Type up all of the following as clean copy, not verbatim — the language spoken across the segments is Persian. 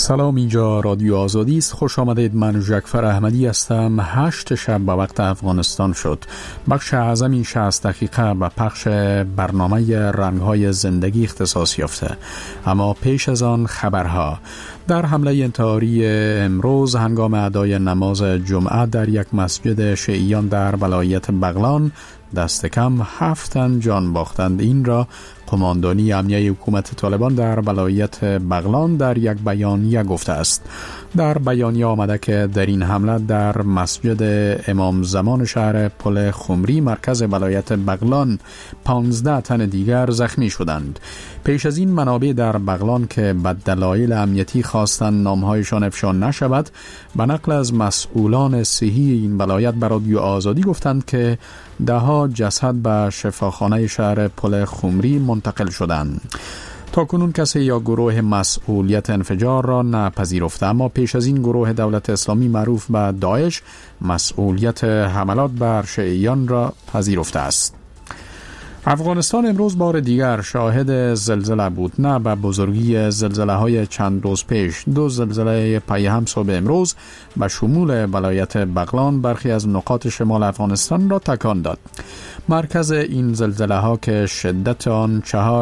سلام، اینجا رادیو آزادی است. خوش آمدید. من جعفر احمدی هستم. 8 شب به وقت افغانستان شد. بخش اعظم این 60 دقیقه به پخش برنامه رنگ‌های زندگی اختصاص یافته. اما پیش از آن خبرها. در حمله انتحاری امروز هنگام ادای نماز جمعه در یک مسجد شیعیان در ولایت بغلان دست کم 7 تن جان باختند. این را قماندانی امنیه حکومت طالبان در ولایت بغلان در یک بیانیه گفته است. در بیانیه آمده که در این حمله در مسجد امام زمان شهر پل خمری مرکز ولایت بغلان 15 تن دیگر زخمی شدند. پیش از این منابع در بغلان که به دلایل امنیتی خواستند نامهایشان افشا نشود، به نقل از مسئولان صحی این ولایت بر رادیو آزادی گفتند که ده‌ها جسد به شفاخانه شهر پل خمری منتقل شدند. تاکنون کسی یا گروه مسئولیت انفجار را نپذیرفته، اما پیش از این گروه دولت اسلامی معروف به داعش مسئولیت حملات بر شیعیان را پذیرفته است. افغانستان امروز بار دیگر شاهد زلزله بود. نه به بزرگی زلزله های چند روز پیش، 2 زلزله پی هم صبح امروز به شمول ولایت بغلان برخی از نقاط شمال افغانستان را تکان داد. مرکز این زلزله ها که شدت آن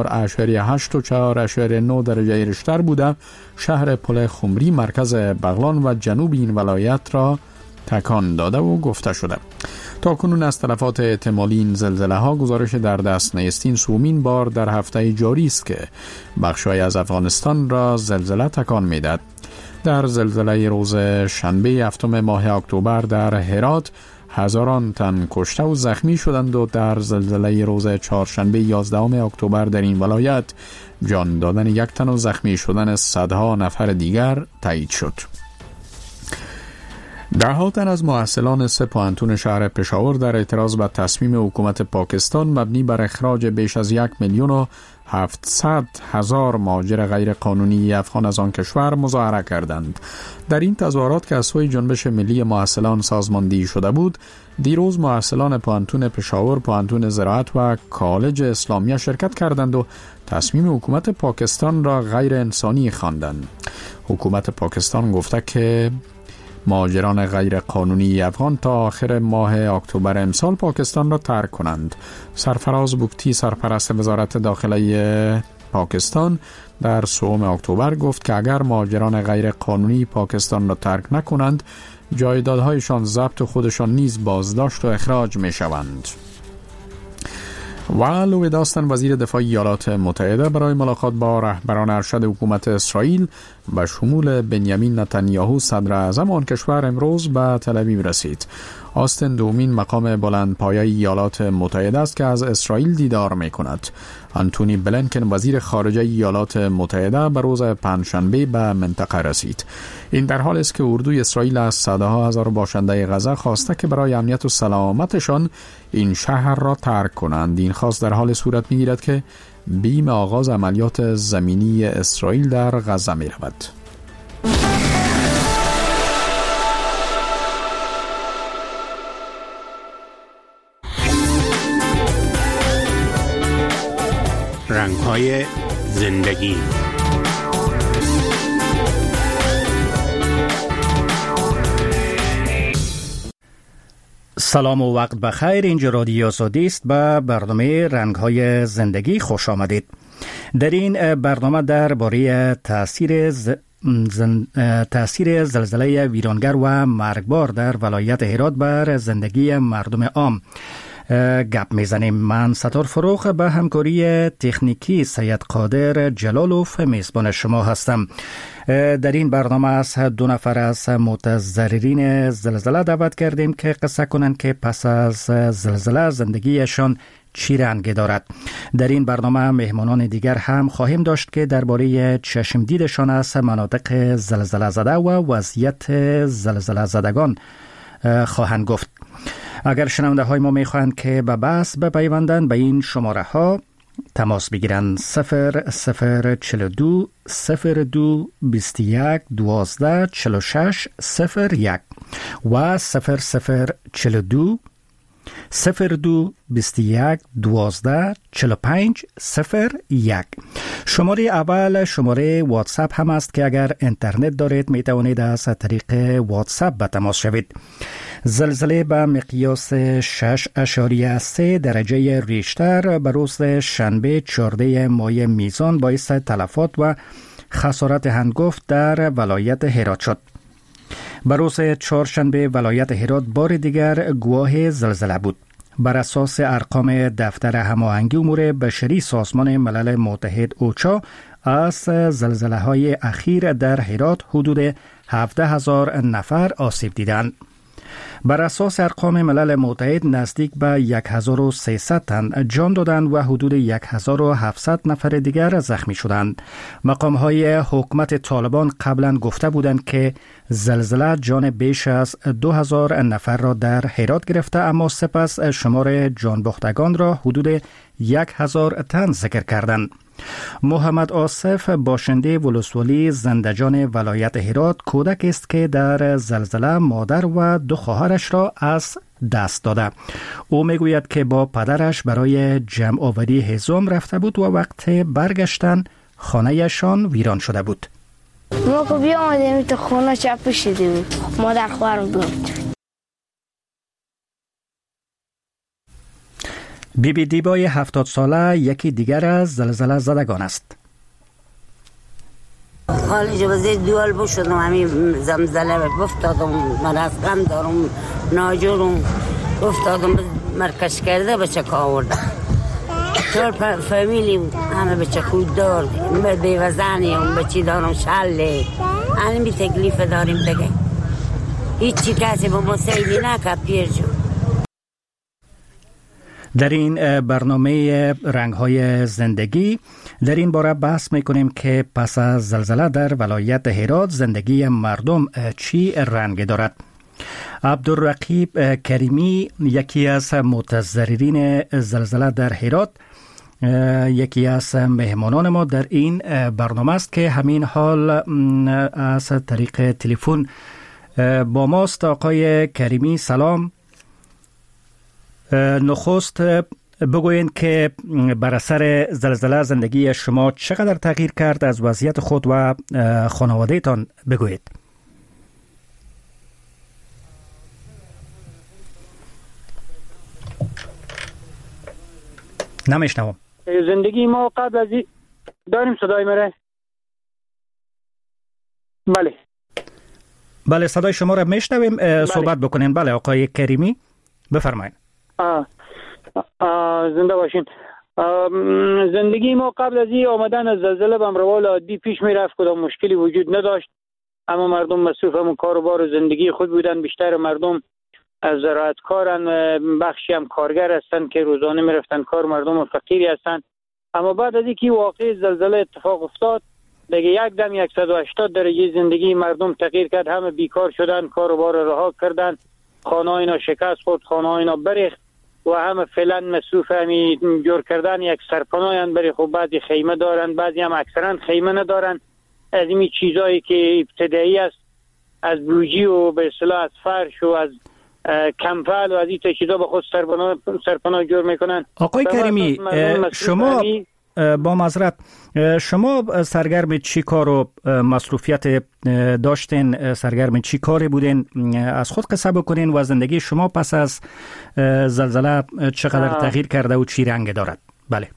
4.8 و 4.9 درجه ریشتر بوده، شهر پل خمری مرکز بغلان و جنوب این ولایت را تکان داده و گفته شده. تا کنون از تلفات احتمالی این زلزله ها گزارش در دست نیست. این سومین بار در هفته جاری است که بخشای از افغانستان را زلزله تکان میدهد. در زلزله روز شنبه 7 ماه اکتبر در هرات هزاران تن کشته و زخمی شدند و در زلزله روز چهارشنبه 11 اکتبر در این ولایت جان دادن 1 تن و زخمی شدن صدها نفر دیگر تایید شد. 10 تن از محصلان 3 پوهنتون شهر پشاور در اعتراض به تصمیم حکومت پاکستان مبنی بر اخراج بیش از 1,700,000 مهاجر غیر قانونی افغان از آن کشور مظاهره کردند. در این تظاهرات که از سوی جنبش ملی محصلان سازماندهی شده بود، دیروز محصلان پوهنتون پشاور، پوهنتون زراعت و کالج اسلامیه شرکت کردند و تصمیم حکومت پاکستان را غیر انسانی خواندند. حکومت پاکستان گفته که مهاجران غیر قانونی افغان تا آخر ماه اکتبر امسال پاکستان را ترک کنند. سرفراز بوکتی، سرپرست وزارت داخله پاکستان، در 3 اکتبر گفت که اگر مهاجران غیر قانونی پاکستان را ترک نکنند، جایدادهایشان ضبط خودشان نیز بازداشت و اخراج می شوند. و لوید آستن، وزیر دفاع ایالات متحده، برای ملاقات با رهبران ارشد حکومت اسرائیل به شمول بنیامین نتانیاهو صدر اعظم آن کشور امروز به تل آویو رسید. آستن دومین مقام بلندپایه ایالات متحده است که از اسرائیل دیدار می کند. آنتونی بلینکن، وزیر خارجه ایالات متحده، به روز پنجشنبه به منطقه رسید. این در حال است که اردوی اسرائیل از صدها هزار باشنده غزه خواسته که برای امنیت و سلامتشان این شهر را ترک کنند. این خواست در حال صورت می گیرد که بیم آغاز عملیات زمینی اسرائیل در غزه می رود. رنگ‌های زندگی. سلام و وقت بخیر. اینجا رادیو آزادی است. به برنامه رنگ‌های زندگی خوش آمدید. در این برنامه درباره تأثیر زلزله ویرانگر و مرگبار در ولایت هرات بر زندگی مردم عام گپ میزنیم. من ستار فروخ به همکاری تکنیکی سید قادر جلالوف میزبان شما هستم. در این برنامه از 2 نفر از متضررین زلزله دعوت کردیم که قصه کنند که پس از زلزله زندگیشان چی رنگ دارد. در این برنامه مهمانان دیگر هم خواهیم داشت که درباره چشم دیدشان از مناطق زلزله زده و وضعیت زلزله زدگان خواهند گفت. اگر شنونده های ما میخواهند که به بحث بپیوندند به این شماره ها تماس بگیرند: 0042 02 21 12 46 01 و 0042 02 21 12 45 01. شماره اول شماره واتساپ هم است که اگر اینترنت دارید می توانید از طریق واتساپ به تماس شوید. زلزله به مقیاس 6.3 درجه ریشتر به روز شنبه 14 ماه میزان باعث تلفات و خسارت هنگفت در ولایت هرات شد. به روز چهارشنبه ولایت هرات بار دیگر گواه زلزله بود. بر اساس ارقام دفتر هماهنگی امور بشری سازمان ملل متحد اوچا از زلزله های اخیر در هرات حدود 17,000 نفر آسیب دیدند. بر اساس ارقام ملل متحد نزدیک به 1300 تن جان دادند و حدود 1700 نفر دیگر زخمی شدند. مقام‌های حکومت طالبان قبلا گفته بودند که زلزله جان بیش از 2000 نفر را در هرات گرفته، اما سپس شمار جان باختگان را حدود 1000 تن ذکر کردند. محمد آصف باشنده ولسوالی زندجان ولایت هرات کودک است که در زلزله مادر و 2 خواهرش را از دست داده. او میگوید که با پدرش برای جمع آوری هیزم رفته بود و وقت برگشتن خانه‌شان ویران شده بود. ما که بیامدیم تو خونه چپ شده بود، مادر خواهرم بود. بیبی دیبای 70 ساله یکی دیگر از زلزله زدگان است. حالی جو بزید دوال بشدم همین زلزله بفتادم، من از غم دارم ناجورم، افتادم مرکش کرده بچه که آوردم. طور فامیلی همه بچه خود دار، بیوزنیم بچی دارم شله، همین تکلیف داریم دیگه. هیچی کسی با ما سیدی نکرد پیر جو. در این برنامه رنگ‌های زندگی در این باره بحث می‌کنیم که پس از زلزله در ولایت هرات زندگی مردم چی رنگ دارد. عبدالرقیب کریمی یکی از متضررین زلزله در هرات یکی از مهمانان ما در این برنامه است که همین حال از طریق تلفن با ماست. آقای کریمی سلام. نخست بگوین که بر اثر زلزله زندگی شما چقدر تغییر کرد، از وضعیت خود و خانواده تان بگویید. نمیشنوم. زندگی ما قبل از داریم صدای مره؟ بله صدای شما را میشنویم. صحبت بکنین. بله آقای کریمی بفرمایید. زنده باشین. زندگی ما قبل از آمدن از زلزله به روال عادی پیش می رفت، کدام مشکلی وجود نداشت، اما مردم مصروف همون کار و بار زندگی خود بودن. بیشتر مردم از زراعت کارن، بخشی هم کارگر هستن که روزانه می رفتن کار، مردم فقیری هستن. اما بعد از اینکه واقع زلزله اتفاق افتاد دیگه یک دم 180 درجه زندگی مردم تغییر کرد. همه بیکار شدن، کار و بار رها کردن، خانه اینا شکست خورد، خانه اینا بریخت و همه فعلا مصروف همی جور کردن یک سرپناهن. برای خب بعضی خیمه دارن، بعضی هم اکثرا خیمه ندارن. از این چیزایی که ابتدایی است، از بوجی و به اصطلاح از فرش و از کمپل و از این چیزا به خود سرپناه جور میکنن. آقای کریمی شما با معذرت شما سرگرم چی کار و مصروفیت داشتین؟ سرگرم چی کاری بودین؟ از خود قصه بکنین و زندگی شما پس از زلزله چقدر تغییر کرده و چی رنگ دارد؟ بله.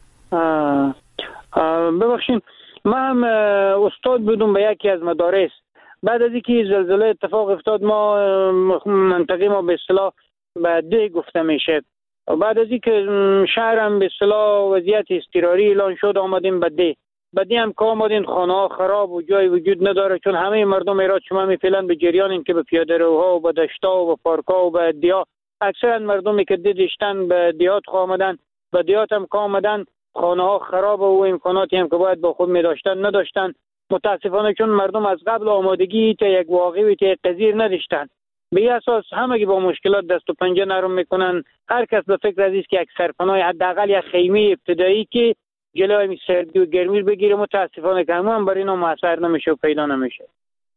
ببخشین، من هم استاد بودم به یکی از مدارس. بعد از اینکه زلزله اتفاق افتاد ما منطقه ما به اصطلاح به ده گفته میشه. بعد از اینکه شهرم به اصطلاح وضعیت اضطراری اعلان شد آمدیم به ده هم که آمدین خانه ها خراب و جای وجود نداره، چون همه مردم ایراد شما میفعلن به جریان که به پیاده روها و به دشتا و به پارکا و به دیا. اکثرا مردمی که دشتن به دیات آمدن، به دیات هم که آمدن خانه ها خراب و امکاناتی هم که باید با خود می داشتن نداشتن. متاسفانه چون مردم از قبل آمادگی تا یک واقعی تا یک قضیه نداشتن، به این اساس همگی با مشکلات دست و پنجه نرم میکنن. هر کس به فکر از است که یک سرپناه حداقل یک خیمه ابتدایی که جلوی سردی و گرمی بگیره. متاسفانه که همون برای اینا موثر نمیشه و پیدا نمیشه.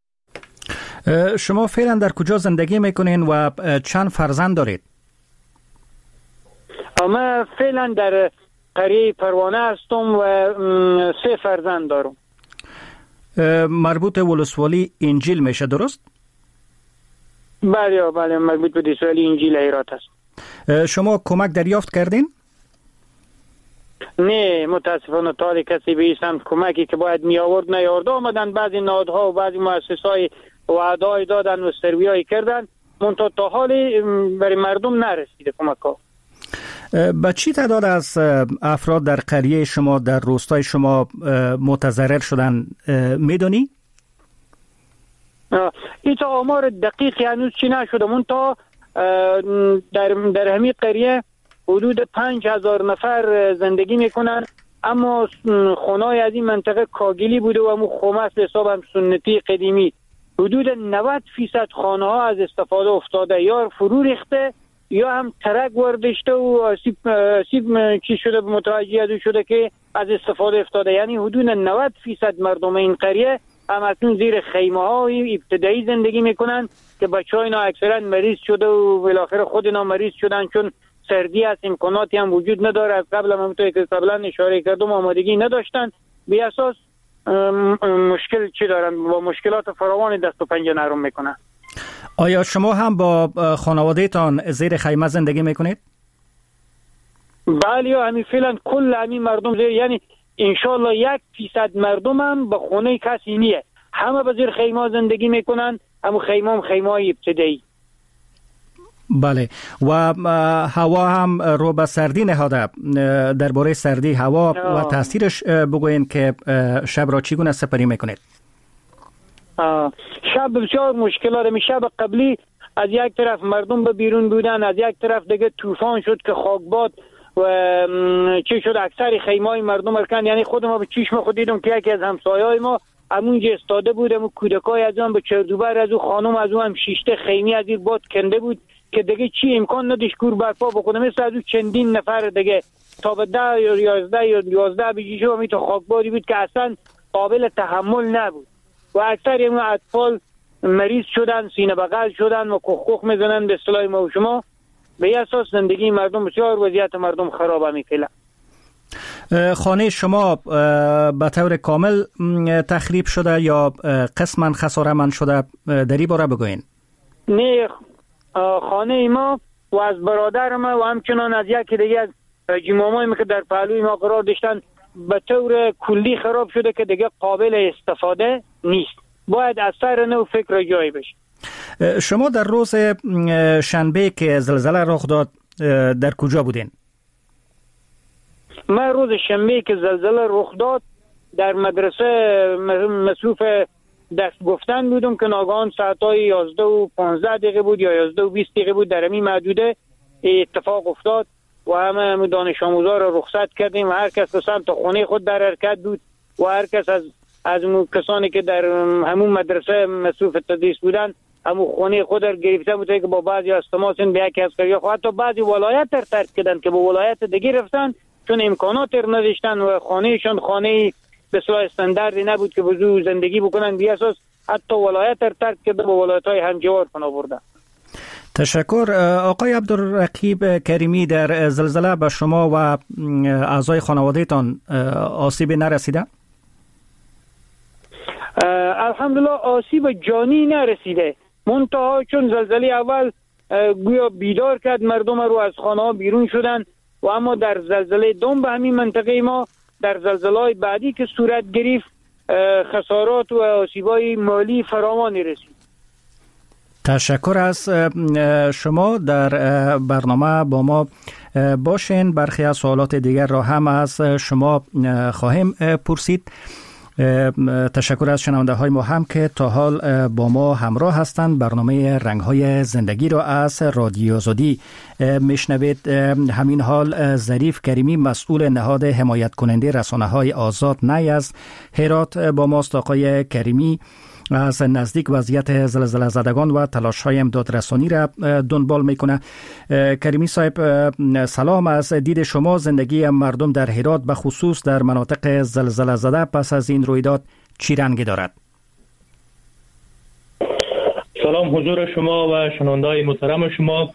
شما فعلا در کجا زندگی میکنین و چند فرزند دارید؟ من فعلا در قریه پروانه هستم و 3 فرزند دارم. مربوط ولسوالی انجیل میشه، درست؟ بله مربوط به ولسوالی انجیل هرات است. شما کمک دریافت کردین؟ نه متاسفانه تا کسی به این کمکی که باید می آورد نیاورد. آمدن بعضی نهادها و بعضی مؤسسه‌های وعده‌ای دادن و سروی‌ای کردن، منتها تا حالی برای مردم نرسیده کمک‌ها. با چی تعداد از افراد در قریه شما، در روستای شما متضرر شدن میدونی؟ این تا آمار دقیقی هنوز چی نشده، منتها در همین قریه حدود 5000 نفر زندگی میکنن، اما خونه‌ای از این منطقه کاگلی بوده و همون خمس حساب هم سنتی قدیمی. حدود 90% خانه ها از استفاده افتاده، یا فرو ریخته یا هم ترک وردشته و سیب چی شده متوجه از شده که از استفاده افتاده. یعنی حدود 90% مردم این قریه هم اکنون زیر خیمه های ابتدایی زندگی میکنن که بچه ها اینا اکثرا مریض شده و بالاخره خود اینا مریض شدن، چون سردی است، امکاناتی هم وجود نداره. از قبل هم همونطوری که قبلا اشاره کردم آمادگی نداشتن، بی اساس مشکل چی دارن، با مشکلات فراوان دست و پنجه نرم میکنن. آیا شما هم با خانواده‌تان زیر خیمه زندگی میکنید؟ بله، همین فعلا کل همین مردم زیر، یعنی انشالله 1% مردم هم به خونه کسی نیه، همه به زیر خیمه زندگی میکنن. همون خیمه های ابتدایی. بله، و هوا هم رو به سردی نهاده. درباره سردی هوا و تاثیرش بگوین که شب را چگونه سپری میکنید؟ شب بسیار مشکلات. شب قبلی از یک طرف مردم به بیرون بودن، از یک طرف دیگه طوفان شد که خاکباد و چی شد اکثر خیمه‌های مردم ارکن. یعنی خود ما به چشم خود دیدم که یکی از همسایه‌های ما همونجا استاده بود، همون کودکای از اون به چردوبر از اون خانم از اون هم شیشته خیمه از این باد کنده بود که دیگه چی امکان نداشت کور برپا بکنه. مثل از اون چندین نفر دیگه تا به 10 یا 11 بجیشه و میتو خاکبادی بود که اصلا قابل تحمل نبود و اکثر اون اطفال مریض شدن، سینه بغل شدن و کخ میزنن به اصطلاح ما و شما. به اساس زندگی مردم بسیار وضعیت مردم خرابه میکنه. خانه شما به طور کامل تخریب شده یا قسما خساره‌مند شده؟ در این باره بگوین. نه، خانه ما و از برادر ما و همچنان از یکی دیگه از جمامای که در پهلوی ما قرار داشتن به طور کلی خراب شده که دیگه قابل استفاده نیست. باید از سر نو فکر جایی بشه. شما در روز شنبه که زلزله رخ داد در کجا بودین؟ من روز شنبه که زلزله رخ داد در مدرسه مصروف دست گفتن بودم که ناگهان ساعتای 11 و 15 دقیقه بود یا 11 و 20 دقیقه بود، در همین محدوده اتفاق افتاد و همه دانش آموزا را رخصت کردیم و هر کس به سمت خانه خود در حرکت بود و هر کس از کسانی که در همون مدرسه مصروف تدریس بودن همون خانه خود را گرفته بود که با بعضی از تماسین به یکی از قریه خود حتی بعضی ولایت را ترک کردن که به ولایت دیگه رفتن چون امکانات را نداشتن و خانهشون خانه به اصطلاح استانداردی نبود که بزرگ زندگی بکنن. بی اساس حتی ولایت را ترک کرده به ولایت‌های همجوار پناه بردن. تشکر. آقای عبدالرقیب کریمی، در زلزله به شما و اعضای خانواده‌تان آسیب نرسیده؟ الحمدلله آسیب جانی نرسیده، منتها چون زلزله اول گویا بیدار کرد مردم رو از خانه ها بیرون شدن و اما در زلزله دوم به همین منطقه ما در زلزله‌های بعدی که صورت گرفت خسارات و آسیب‌های مالی فراوانی رسید. تشکر از شما. در برنامه با ما باشین. برخی از سوالات دیگر را هم از شما خواهیم پرسید. تشکر از شنونده های ما هم که تا حال با ما همراه هستند. برنامه رنگ های زندگی را از رادیو آزادی میشنوید. همین حال ظریف کریمی، مسئول نهاد حمایت کننده رسانه های آزاد نی از هرات با ماست. آقای کریمی از نزدیک وضعیت زلزله زدگان و تلاش های امداد رسانی را دنبال میکنه. کریمی صاحب سلام. از دید شما زندگی مردم در هرات به خصوص در مناطق زلزله زده پس از این رویداد چی رنگی دارد؟ سلام حضور شما و شنونده‌های محترم شما.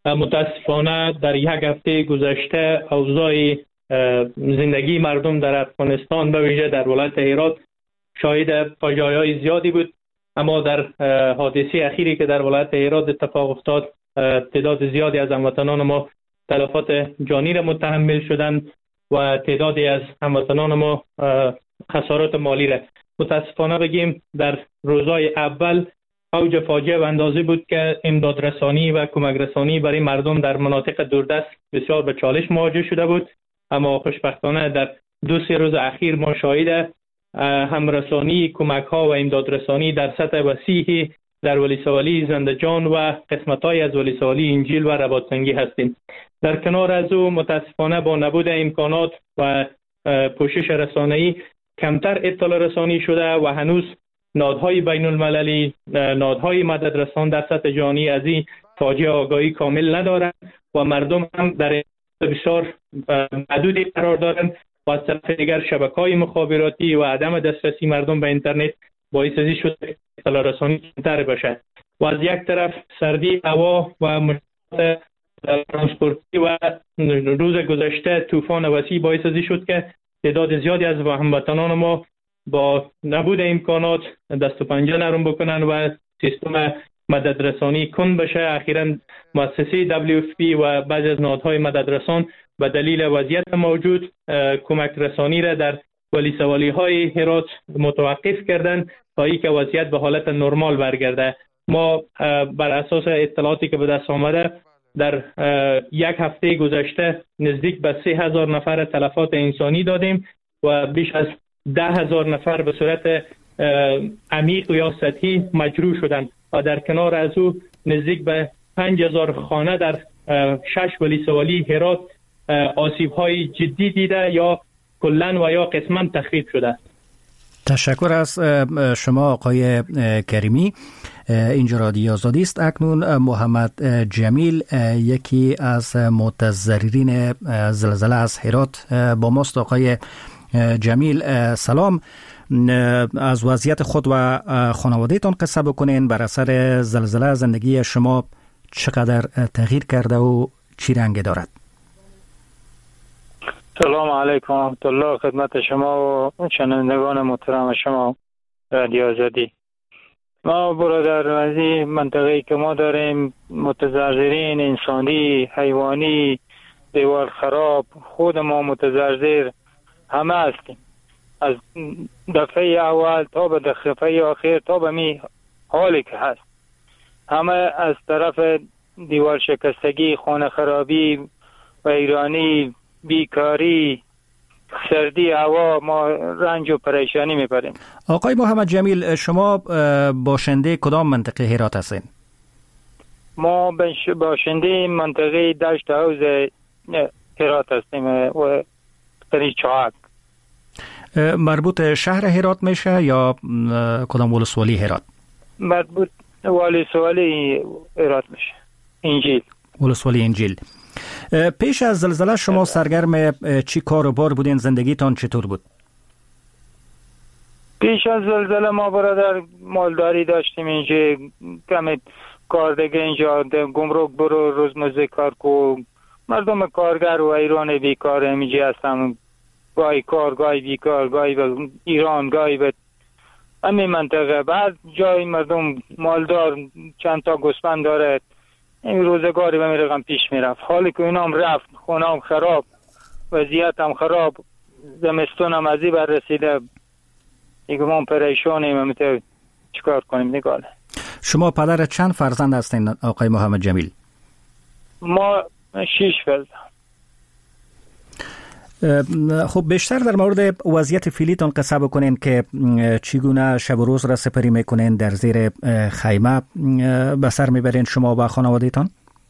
متاسفانه در یک هفته گذشته اوضاع زندگی مردم در افغانستان به ویژه در ولایت هرات شاهد فاجعه‌های زیادی بود. اما در حادثه اخیری که در ولایت هرات اتفاق افتاد تعداد زیادی از هموطنان ما تلفات جانی را متحمل شدند و تعدادی از هموطنان ما خسارات مالی را. متاسفانه بگیم در روزهای اول اوج فاجعه و اندازه بود که امدادرسانی و کمک رسانی برای مردم در مناطق دوردست بسیار به چالش مواجه شده بود. اما خوشبختانه در 2-3 روز اخیر ما شاهد همرسانی کمک ها و امدادرسانی در سطح وسیعی در ولسوالی زندجان و قسمت‌های از ولسوالی انجیل و رباطسنگی هستیم. در کنار از او متاسفانه با نبود امکانات و پوشش رسانه‌ای کمتر اطلاع رسانی شده و هنوز نهادهای بین المللی، نهادهای مدد رسان در سطح جهانی از این فاجعه آگاهی کامل ندارند و مردم هم در بسیار محدودی قرار دارند و از طرف دیگر شبکه‌های مخابراتی و عدم دسترسی مردم به اینترنت باعث ازی شد اطلاع رسانی کمتر باشد و از یک طرف سردی هوا و مشکلات ترانسپورتی و روز گذشته طوفان وسیع باعث ازی شد که تعداد زیادی از هموطنان ما با نبود امکانات دست و پنجه نرم بکنن و سیستم مدد رسانی کند بشه. اخیراً مؤسسه WFP و بعضی از نهادهای مدد رسان به دلیل وضعیت موجود کمک رسانی را در ولسوالی های هرات متوقف کردن تا اینکه وضعیت به حالت نرمال برگرده. ما بر اساس اطلاعاتی که به دست آمده در یک هفته گذشته نزدیک به 3000 نفر تلفات انسانی دادیم و بیش از 10,000 نفر به صورت عمیق یا سطحی مجروح شدند و در کنار از او نزدیک به 5000 خانه در 6 ولسوالی هرات آسیب‌های جدی دیده یا کلاً و یا قسماً تخریب شده. تشکر از شما آقای کریمی. اینجا رادیو آزادی است. اکنون محمد جمیل یکی از متضررین زلزله از هرات با ماست. آقای جمیل سلام. از وضعیت خود و خانوادهتان قصه بکنین. بر اثر زلزله زندگی شما چقدر تغییر کرده و چی رنگ دارد؟ سلام علیکم و رحمت الله خدمت شما و شنوندگان محترم شما رادیو آزادی. ما برادر از این منطقه‌ای که ما داریم متضررین انسانی، حیوانی، دیوار خراب، خود ما متضرر همه هستیم. از دفعه اول تا به دفعه آخر تا به می حالی که هست همه از طرف دیوار شکستگی، خانه خرابی و ایرانی، بیکاری، سردی هوا ما رنج و پریشانی میبریم. آقای محمد جمیل شما باشنده کدام منطقه هرات هستین؟ ما باشنده منطقه دشت حوض هرات هستیم و طریق چاهک. مربوط شهر هرات میشه یا کدام ولسوالی هرات؟ مربوط ولسوالی هرات میشه. انجیل. ولسوالی انجیل. پیش از زلزله شما سرگرم چی کار و بار بودین؟ زندگیتان چطور بود؟ پیش از زلزله ما برادر مالداری داشتیم اینجا، کمی کار دیگه اینجا گمرک برو روزمزه کار کو، مردم کارگر و ایران بیکار اینجا هستم، گاهی کار گاهی بیکار، گاهی به ایران گاهی به همین منطقه. بعد جای مردم مالدار چند تا گوسفند داره، این روزگاری به می رقم پیش می رفت. حالی که اینا هم رفت، خونه هم خراب، وضعیت هم خراب، زمستون هم ازی بر رسیده، دیگه ما پریشانیم، هم چیکار کنیم نگاله. شما پدر چند فرزند هستین آقای محمد جمیل؟ ما 6 فرزند. خب بیشتر در مورد وضعیت فعلیتون قصه بکنین که چگونه شب و روز را سپری میکنین، در زیر خیمه به سر میبرین شما و خانوادهتان؟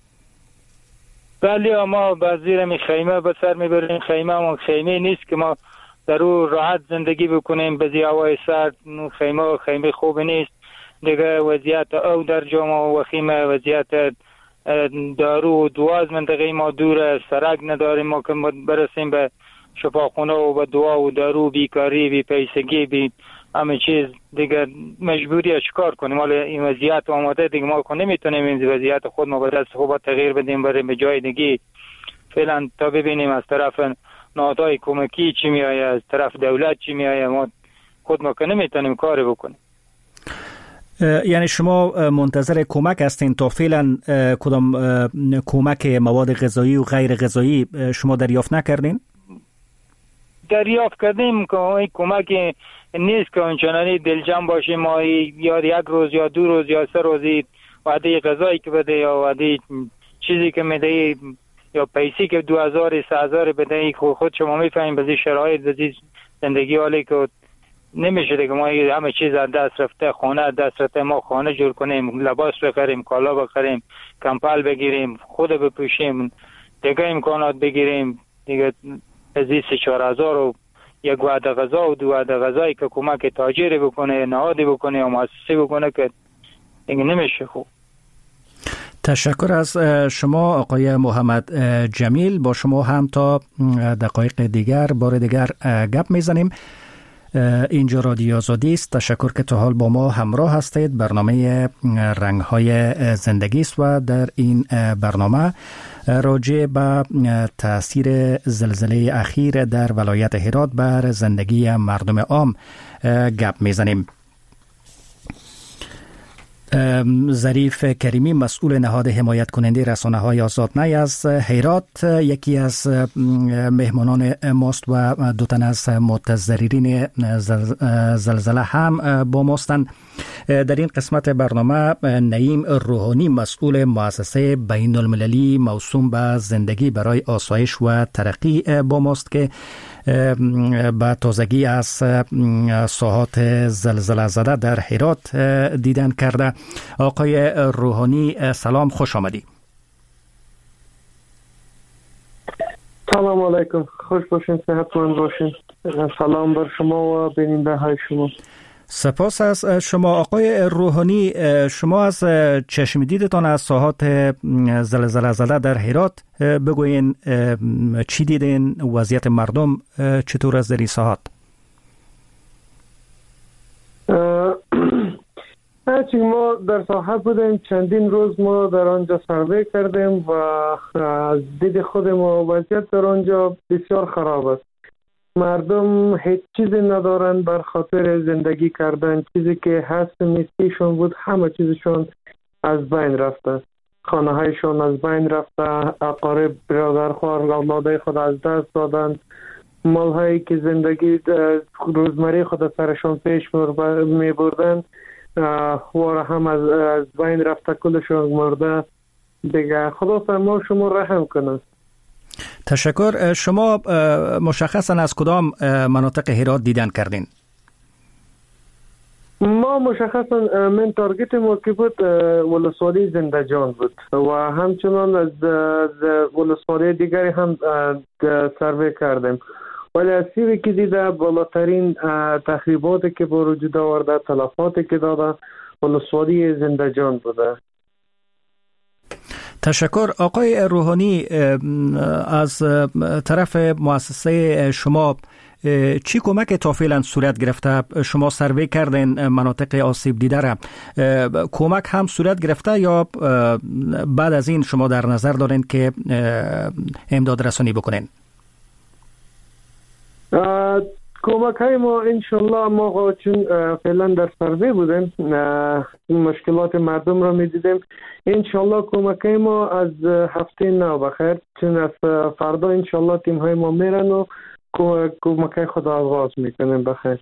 بله ما به زیر خیمه به سر میبرین. خیمه ما خیمه نیست که ما در او راحت زندگی بکنیم، به هوای سرد. خیمه خوب نیست دیگه. وضعیت او در جامعه و خیمه، وضعیت دارو و دوا از منطقه ما دوره، سرک نداریم ما که برسیم به شفاخانه و به دوا و دارو، بیکاری، بی پیسگی، بی همه چیز دیگه مجبوری چیکار کنیم. حالا این وضعیت آماده دیگه ما نمیتونیم این وضعیت خود ما به دست خود تغییر بدیم بریم به جای دیگه. فعلا تا ببینیم از طرف نهادهای کمکی چی میآید، از طرف دولت چی میآید، ما خود ما که نمیتونیم کاری بکنیم. یعنی شما منتظر کمک هستین؟ تا فعلا کدام کمک مواد غذایی و غیر غذایی شما دریافت نکردین؟ دریافت کردیم که این کمک نیست که اونچنانی دلجم باشیم ما یا یک روز یا 2 روز یا 3 روزی وعده غذایی که بده یا وعده چیزی که میده یا پیسی که 2000 3000 بده. خود شما میفهمیم به شرایط به زندگی حالی که نمیشه دیگه. ما همه چیز از دست رفته، خانه از دست رفته، ما خانه جور کنیم، لباس بخریم، کالا بخریم، کمپل بگیریم، خود بپوشیم، دیگه امکانات بگیریم دیگه از 3-4 هزار و یک وعده غذا و 2 وعده غذایی که کمک تاجری بکنه، نهادی بکنه یا مؤسسه بکنه که دیگه نمیشه. خوب تشکر از شما آقای محمد جمیل. با شما هم تا دقایق دیگر بار دیگر گپ میزنیم. اینجا رادیو آزادی است. تشکر که تا حال با ما همراه هستید. برنامه رنگ‌های زندگی است و در این برنامه راجع به تاثیر زلزله اخیر در ولایت هرات بر زندگی مردم عام گپ میزنیم. ظریف کریمی مسئول نهاد حمایت کننده رسانه‌های آزادنه از هرات یکی از مهمانان ماست و 2 تن از متضررین زلزله هم با ماستند. در این قسمت برنامه نعیم روحانی مسئول مؤسسه بین المللی موسوم به زندگی برای آسایش و ترقی با ماست که با تازگی از ساحات زلزله زده در هرات دیدن کرده. آقای روحانی سلام، خوش آمدی. سلام علیکم، خوش باشین، صحتمند باشین. سلام بر شما و بیننده های شما. سپاس از شما. آقای روحانی، شما از چشم دیدتان از ساحات زلزله زده در هرات بگوین چی دیدین؟ وضعیت مردم چطور است در این ساحات؟ هرچی ما در ساحه بودیم، چندین روز ما در آنجا سروی کردیم و از دید خود ما وضعیت در آنجا بسیار خراب است. مردم هیچ چیزی ندارن بر خاطر زندگی کردن. چیزی که هست نیستیشون بود همه چیزشون از بین رفته. خانه هایشون از بین رفته، اقارب برادرخوار اولادای خود از دست دادن، مال هایی که زندگی روزمره خود سرشون پیش می بردن واره هم از بین رفته، کلشون مرده دیگه. خدا فرما شما رحم کنه. تشکر. شما مشخصا از کدام مناطق هرات دیدن کردین؟ ما مشخصا من تارگت ما که بود ولسوالی زندجان بود و همچنان از ولسوالی دیگری هم سروی کردیم، ولی از سیوی که دیده بالاترین تخریباتی که با وجود آورده، تلفاتی که داده ولسوالی زندجان بوده. تشکر. آقای روحانی، از طرف مؤسسه شما چی کمک تا فعلا صورت گرفته؟ شما سروی کردین مناطق آسیب دیده را، کمک هم صورت گرفته یا بعد از این شما در نظر دارین که امداد رسانی بکنین؟ کمک های ما انشالله ما چون فعلا در سروی بودیم مشکلات مردم را می دیدیم، انشالله کمک های ما از هفته نو بخیر، چون از فردا انشالله تیم های ما میرن و کمک های خود آغاز میکنیم بخیر.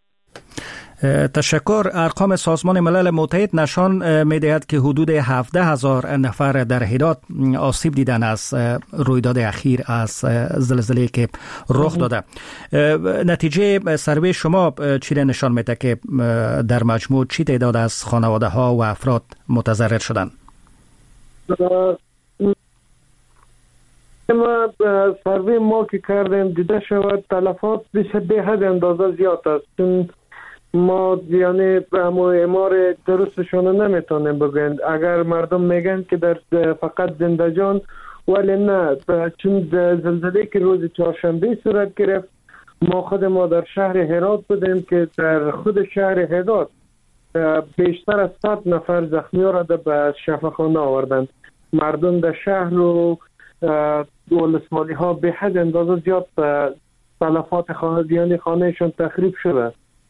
تشکر. ارقام سازمان ملل متحد نشان می‌دهد که حدود 17,000 نفر در هرات آسیب دیدن از رویداد اخیر از زلزله که رخ داده. نتیجه سروی شما چی نشان میده که در مجموع چی تعداد از خانواده ها و افراد متضرر شدن؟ ما سروی ما که کردیم دیده شود تلفات به حد اندازه زیاد است، چون ما یعنی امار درستشون نمیتونیم بگویم. اگر مردم میگن که در فقط زندجان، ولی نه، چون زلزله که روز چهارشنبه صورت گرفت ما خود ما در شهر هرات بودیم که در خود شهر هرات بیشتر از 100 نفر زخمی را به شفاخانه آوردند. مردم در شهر و ولسوالی ها به حد اندازه زیاد تلفات خانهشان تخریب شده.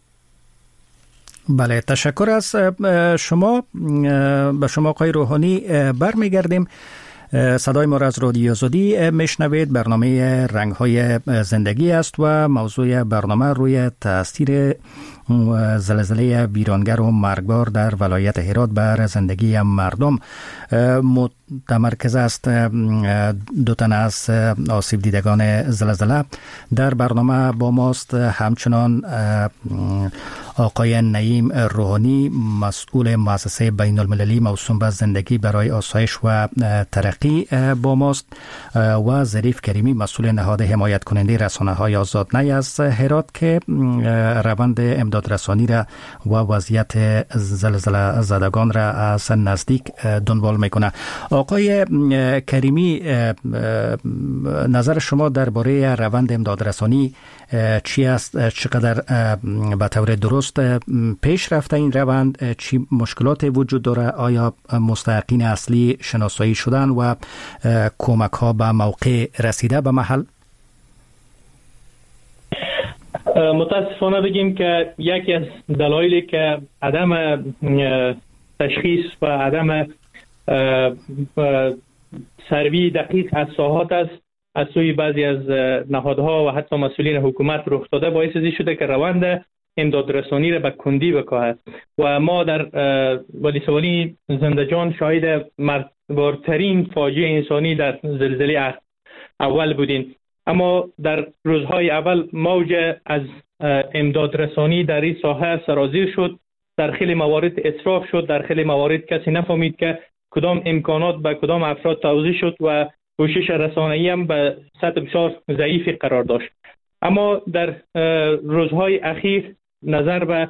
بله، تشکر از شما. به شما آقای روحانی برمیگردیم. صدای ما را از رادیو آزادی میشنوید. برنامه رنگ‌های زندگی است و موضوع برنامه روی تاثیر زلزله ویرانگر و مرگبار در ولایت هرات بر زندگی مردم متمرکز است. دو تن از آسیب دیدگان زلزله در برنامه با ماست. همچنان آقای نعیم روحانی، مسئول مؤسسه بین المللی موسوم به زندگی برای آسایش و ترقی با ماست و ظریف کریمی، مسئول نهاد حمایت کننده رسانه‌های آزادنی از هرات که روند امداد رسانی را و وضعیت زلزله زدگان را از نزدیک دنبال میکنه. آقای کریمی، نظر شما درباره روند امداد رسانی چی است؟ چقدر به طور درست پیش رفته این روند؟ چی مشکلات وجود داره؟ آیا مستحقین اصلی شناسایی شدن و کمک ها به موقع رسیده به محل؟ متاسفانه بگیم که یکی از دلایلی که عدم تشخیص و عدم سروی دقیق از ساحات است از سوی بعضی از نهادها و حتی مسئولین حکومت رخ داده، باعث شده که روند امدادرسانی را به کندی بکاهد و ما در ولسوالی زندجان شاهد مرگبارترین فاجعه انسانی در زلزله اول بودیم. اما در روزهای اول موج از امدادرسانی در این ساحه سرازیر شد. در خیلی موارد اسراف شد، در خیلی موارد کسی نفهمید که کدام امکانات به کدام افراد توزیع شد و کوشش رسانه‌ای هم به سطح بسیار ضعیفی قرار داشت. اما در روزهای اخیر نظر به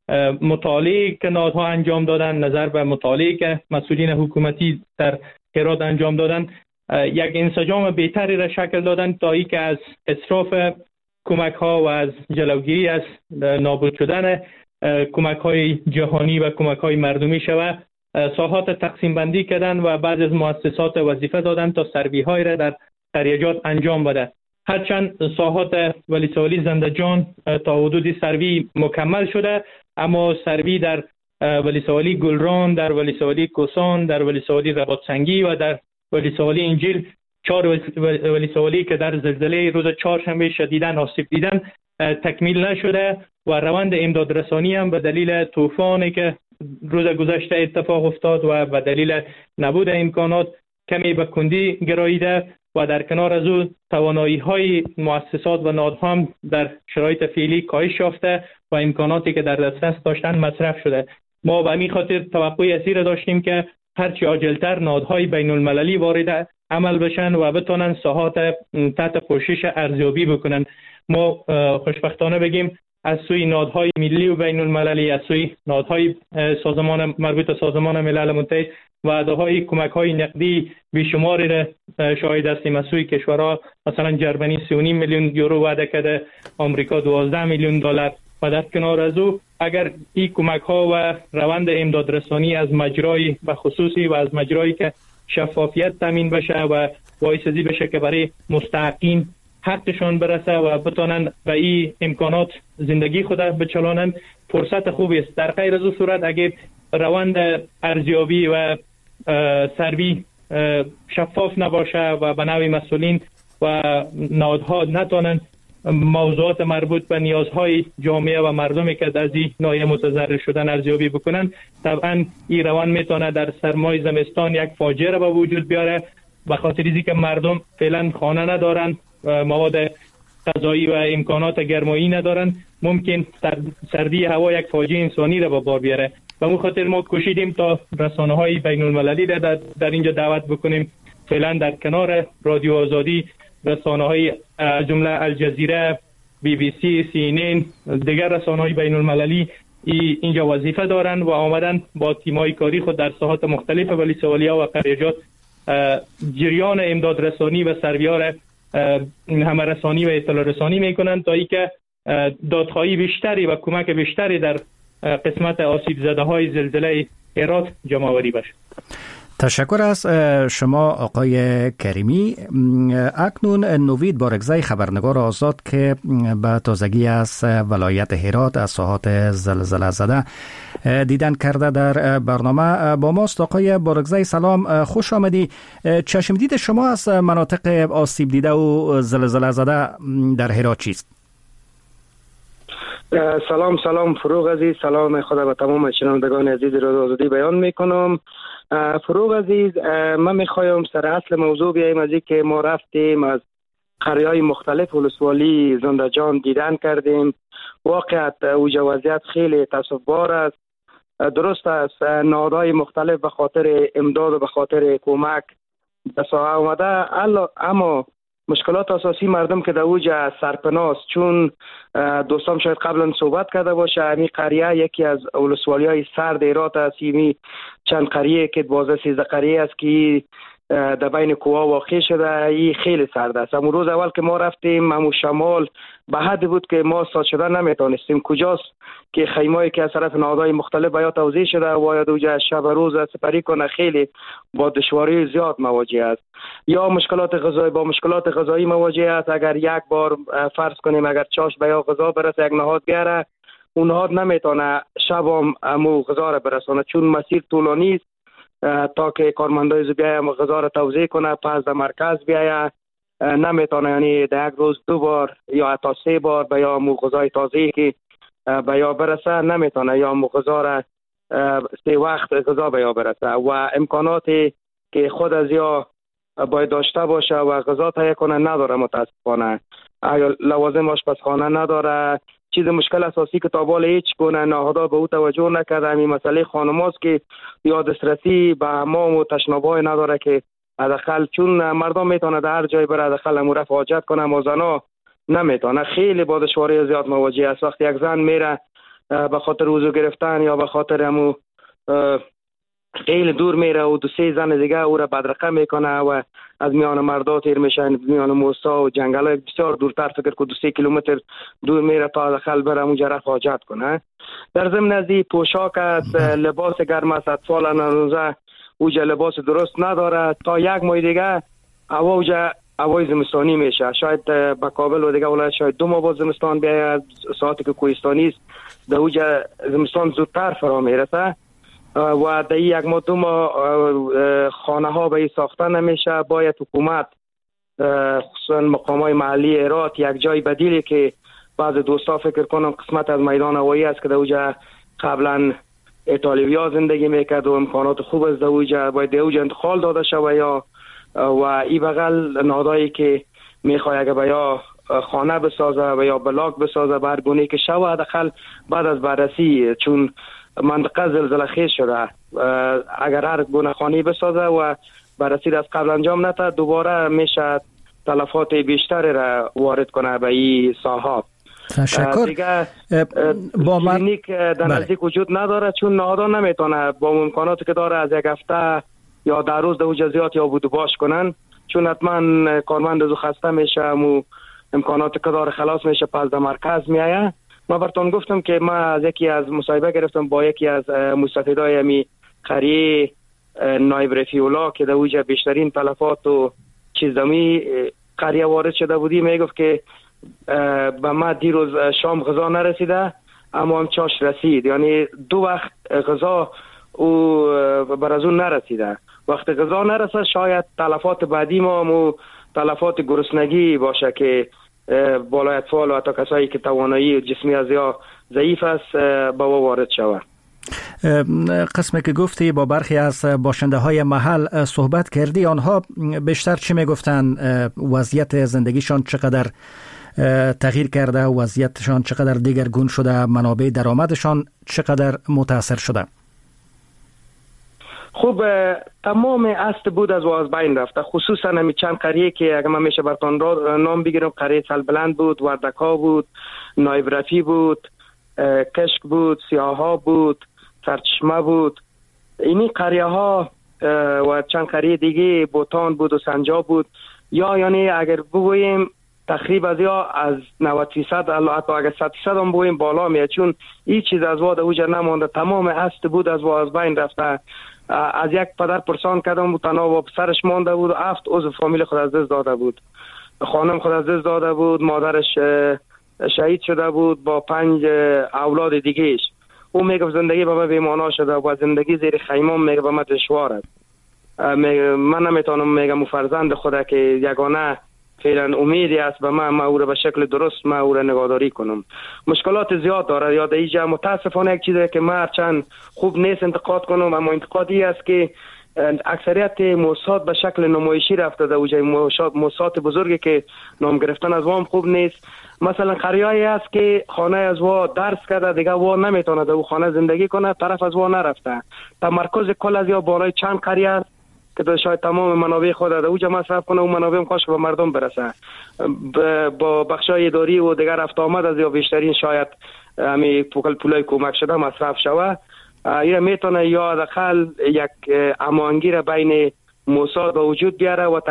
مطالعه که نهادها انجام دادن، نظر به مطالعه که مسئولین حکومتی در هرات انجام دادن، یک انسجام بهتری را شکل دادن تا ای که از اسراف کمک ها و از جلوگیری از نابود شدن کمک های جهانی و کمک های مردمی شود ساحات تقسیم بندی کردن و بعض از مؤسسات وظیفه دادن تا سروی های را در قریجات انجام بده. هرچند ساحات ولسوالی زندجان تا حدود سروی مکمل شده، اما سروی در ولسوالی گلران، در ولسوالی کوسان، در ولسوالی رباطسنگی و در ولسوالی انجیل، 4 ولسوالی که در زلزله روز چهارشنبه شدیداً آسیب دیدن تکمیل نشده و روند امدادرسانی هم به دلیل طوفانی که روز گذشته اتفاق افتاد و به دلیل نبود امکانات کمی به کندی گراییده و در کنار از او توانایی‌های مؤسسات و نهادها هم در شرایط فعلی کاهش یافته و امکاناتی که در دسترس داشتن مصرف شده. ما به همین خاطر توقع اصلی داشتیم که هرچی عاجلتر نهادهای بین المللی وارد عمل بشن و بتونن ساحات تحت پوشش ارزیابی بکنن. ما خوشبختانه بگیم از سوی نهادهای ملی و بین المللی، از سوی نهادهای سازمان مربوط به سازمان ملل متحد وعده‌های کمک‌های نقدی بیشماری را شاهد هستیم. از سوی کشورها مثلا جرمنی 3.5 میلیون یورو وعده کرده، آمریکا 12 میلیون دلار و در کنار از او اگر این کمک‌ها و روند امدادرسانی از مجرای به خصوصی و از مجرایی که شفافیت تامین بشه و باعث بشه که برای مستحقین حقشان برسه و بتونن به این امکانات زندگی خود بچلانن، فرصت خوبی است. در غیر از این صورت اگر روند ارزیابی و سروی شفاف نباشه و به نوع مسئولین و نهادها نتونن موضوعات مربوط به نیازهای جامعه و مردمی که از این ناحیه متضرر شدن ارزیابی بکنن، طبعا این روند میتونه در سرمای زمستان یک فاجعه را به وجود بیاره، به خاطر اینکه مردم فعلا خانه ندارن، مواد غذایی و امکانات گرمایی ندارن، ممکن سردی هوا یک فاجعه انسانی را به بار بیاره. به اون خاطر ما کوشیدیم تا رسانه‌های بین المللی در اینجا دعوت بکنیم. فعلا در کنار رادیو آزادی رسانه‌های جمله الجزیره، BBC، CNN، دیگر رسانه‌های بین المللی اینجا وظیفه دارن و آمدن با تیم‌های کاری خود در ساحات مختلف ولسوالی‌ها و قریجات جریان امدادرسانی و سروی‌ها را همرسانی و اطلاع رسانی میکنند تا اینکه دادخواهی بیشتری و کمک بیشتری در قسمت آسیب زده های زلزله هرات جمع آوری بشه. تشکر از شما آقای کریمی. اکنون نوید بارگزی خبرنگار آزاد که به تازگی از ولایت هرات از ساحات زلزله زده دیدن کرده در برنامه با ماست. آقای بارگزی سلام، خوش آمدی. چشم دید شما از مناطق آسیب دیده و زلزله زده در هرات چیست؟ سلام فروغ عزیز، سلام خدا به تمام شنوندگان عزیز رادیو آزادی بیان میکنم. فروغ عزیز، من میخوایم سر اصل موضوع بیاییم از که ما رفتیم از قریه‌های مختلف ولسوالی زندجان دیدن کردیم. واقعیت اوجه وضعیت خیلی تاسف‌بار است. درست است نهادهای مختلف به خاطر امداد و به خاطر کمک به ساحه آمده، اما مشکلات اساسی مردم که در اوج سرپناست، چون دوستان شاید قبلا صحبت کرده باشه، این قریه یکی از ولسوالی های سرد هرات است. این چند قریه که 13 قریه است که در بین کوها واقع شده، این خیلی سرد است. اما روز اول که ما رفتیم همون شمال به حدی بود که ما ساعت شدن نمیتونستیم. کجاست که خیمه‌ای که از طرف نهادهای مختلف باید توزیع شده و باید اوجه شب روز سپری کنه، خیلی با دشواری زیاد مواجه است. یا با مشکلات غذایی مواجه است. اگر یک بار فرض کنیم اگر چاش به یا غذا برسه یک نهاد بیاره، اون نهاد نمیتونه شب هم غذا را برسونه، چون مسیر طولانی است تا که کارمندای بیاید غذا را توزیع کنه، پس در مرکز بیاید نمیتونه، یعنی در یک روز 2 بار یا حتی 3 بار به یا غذای تازه که به یا برسه نمیتونه، یا غذا را 3 وقت غذا به یا برسه و امکاناتی که خود از یا باید داشته باشه و غذا تهیه کنه نداره. متاسفانه لوازم آشپزخانه نداره. چیز مشکل اساسی که تا بال هیچ گونه نهادها به او توجه نکرده، همین مسئله خانماست که یا دسترسی به حمام و تشناب‌های نداره که حداقل، چون مردم میتونه در هر جای بره حداقل امور حاجت کنه، اما زنا نمیتونه. خیلی با دشواری زیاد مواجه است. وقتی یک زن میره به خاطر وضو گرفتن یا به خاطر همو خیلی دور میره و 2-3 زن دیگه او را بدرقه میکنه و از میان مردا تیر میشن، میان موسا و جنگل بسیار دورتر، فکر که 2-3 کیلومتر دور میره تا داخل بره اونجا رفع حاجت کنه. در ضمن از پوشاک است، لباس گرم است، اطفال نوزه اوجه لباس درست نداره. تا یک ماه دیگه هوای زمستانی میشه. شاید به کابل و دیگه ولایت شاید 2 ماه بعد زمستان بیاید. ساعتی که کوهستانی است در اوج زمستان زودتر فرا میرسه و در 1 ماه 2 ماه خانه ها به ساخته نمیشه. باید حکومت خصوصا مقامات محلی هرات یک جای بدیلی که بعض دوستا فکر کنم قسمت از میدان هوایی است که در اوج قبلا ایتالیویا زندگی میکرد و امکانات خوب از در اوج باید اوج انتقال داده شود، یا و این بغل نهادهایی که میخواد اگه به یا خانه بسازه و یا بلاک بسازه بر گونه که شود حداقل بعد از بررسی، چون منطقه زلزله خیز شده، اگر هر گونه خانه بسازه و بررسی از قبل انجام نده دوباره میشه تلفات بیشتری را وارد کنه به این ساحات. تشکر. دیگه کلینیک در نزدیک وجود نداره، چون نهادها نمیتونه با امکاناتی که داره از یک هفته یا در روز در جزئیات یا بود باش کنن، چون حتما کارمند از خسته میشه و امکاناتی که داره خلاص میشه پس در مرکز میایه. ما براتون گفتم که ما از یکی از مصاحبه گرفتم با یکی از مستفیدای می قریه نایب رفیع‌الله که در اوج بیشترین تلفات و چیزمی قریه وارد شده بودی. میگفت که به ما دیروز شام غذا نرسیده اما هم چاش رسید، یعنی 2 وقت غذا او بر از اون نرسیده. وقتی غذا نرسه شاید تلفات بعدی ما هم تلفات گرسنگی باشه که بالای اطفال و حتی کسایی که توانایی جسمی از یا ضعیف است با وارد شود. قسمی که گفتی با برخی از باشنده های محل صحبت کردی، آنها بیشتر چی میگفتن؟ وضعیت زندگیشان چقدر تغییر کرده، وضعیتشان چقدر دیگرگون شده، منابع درآمدشان چقدر متاثر شده؟ خوب تمام است بود از بین رفته، خصوصا همی چند قریه که اگر من میشه براتون نام بگیرم، قریه سلبلند بود، وردکا بود، نایب رفی بود، کشک بود، سیاها بود، سرچشمه بود. اینی قریه ها و چند قریه دیگه بوتان بود و سنجاب بود. یعنی اگر بگوییم تقریبا یا از 90% حتی اگر 100% هم بگوییم بالا میاد، چون هیچ چیز از واد اوجه نمانده. تمام هست بود از واد از بین رفته. از یک پدر پرسان کردم بود، تنها و پسرش مانده بود و 7 عضو فامیل خود از دست داده بود. خانم خود از دست داده بود، مادرش شهید شده بود با 5 اولاد دیگهش. او میگه زندگی به من بی‌معنا شده و زندگی زیر خیمه میگه به من دشوار است. من نمیتونم میگم فرزند خدا که یگانه فعلا امیدی است به من او را به شکل درست او را نگهداری کنم. مشکلات زیاد داره. یاد اینجا متاسفانه یک چیزی که من چند خوب نیست انتقاد کنم، اما انتقادی است که اکثریت موساد به شکل نمایشی رفته در اوجه موساد بزرگی که نام گرفتن از وام خوب نیست. مثلا قریه‌ای است که خانه از وا درس کرده دیگه وا نمیتونه در او خانه زندگی کنه، طرف از وا نرفته. تمرکز کل از یا بالای چند قریه است که شاید تمام منابع خود در اوجه مصرف کنه و منابع هم کاش به مردم برسه. با بخشای اداری و دیگر رفت آمد از یا بیشترین شاید همی پولای کمک شده مصرف شوه. این میتونه یا داخل یک هماهنگی را بین موساد به وجود بیاره و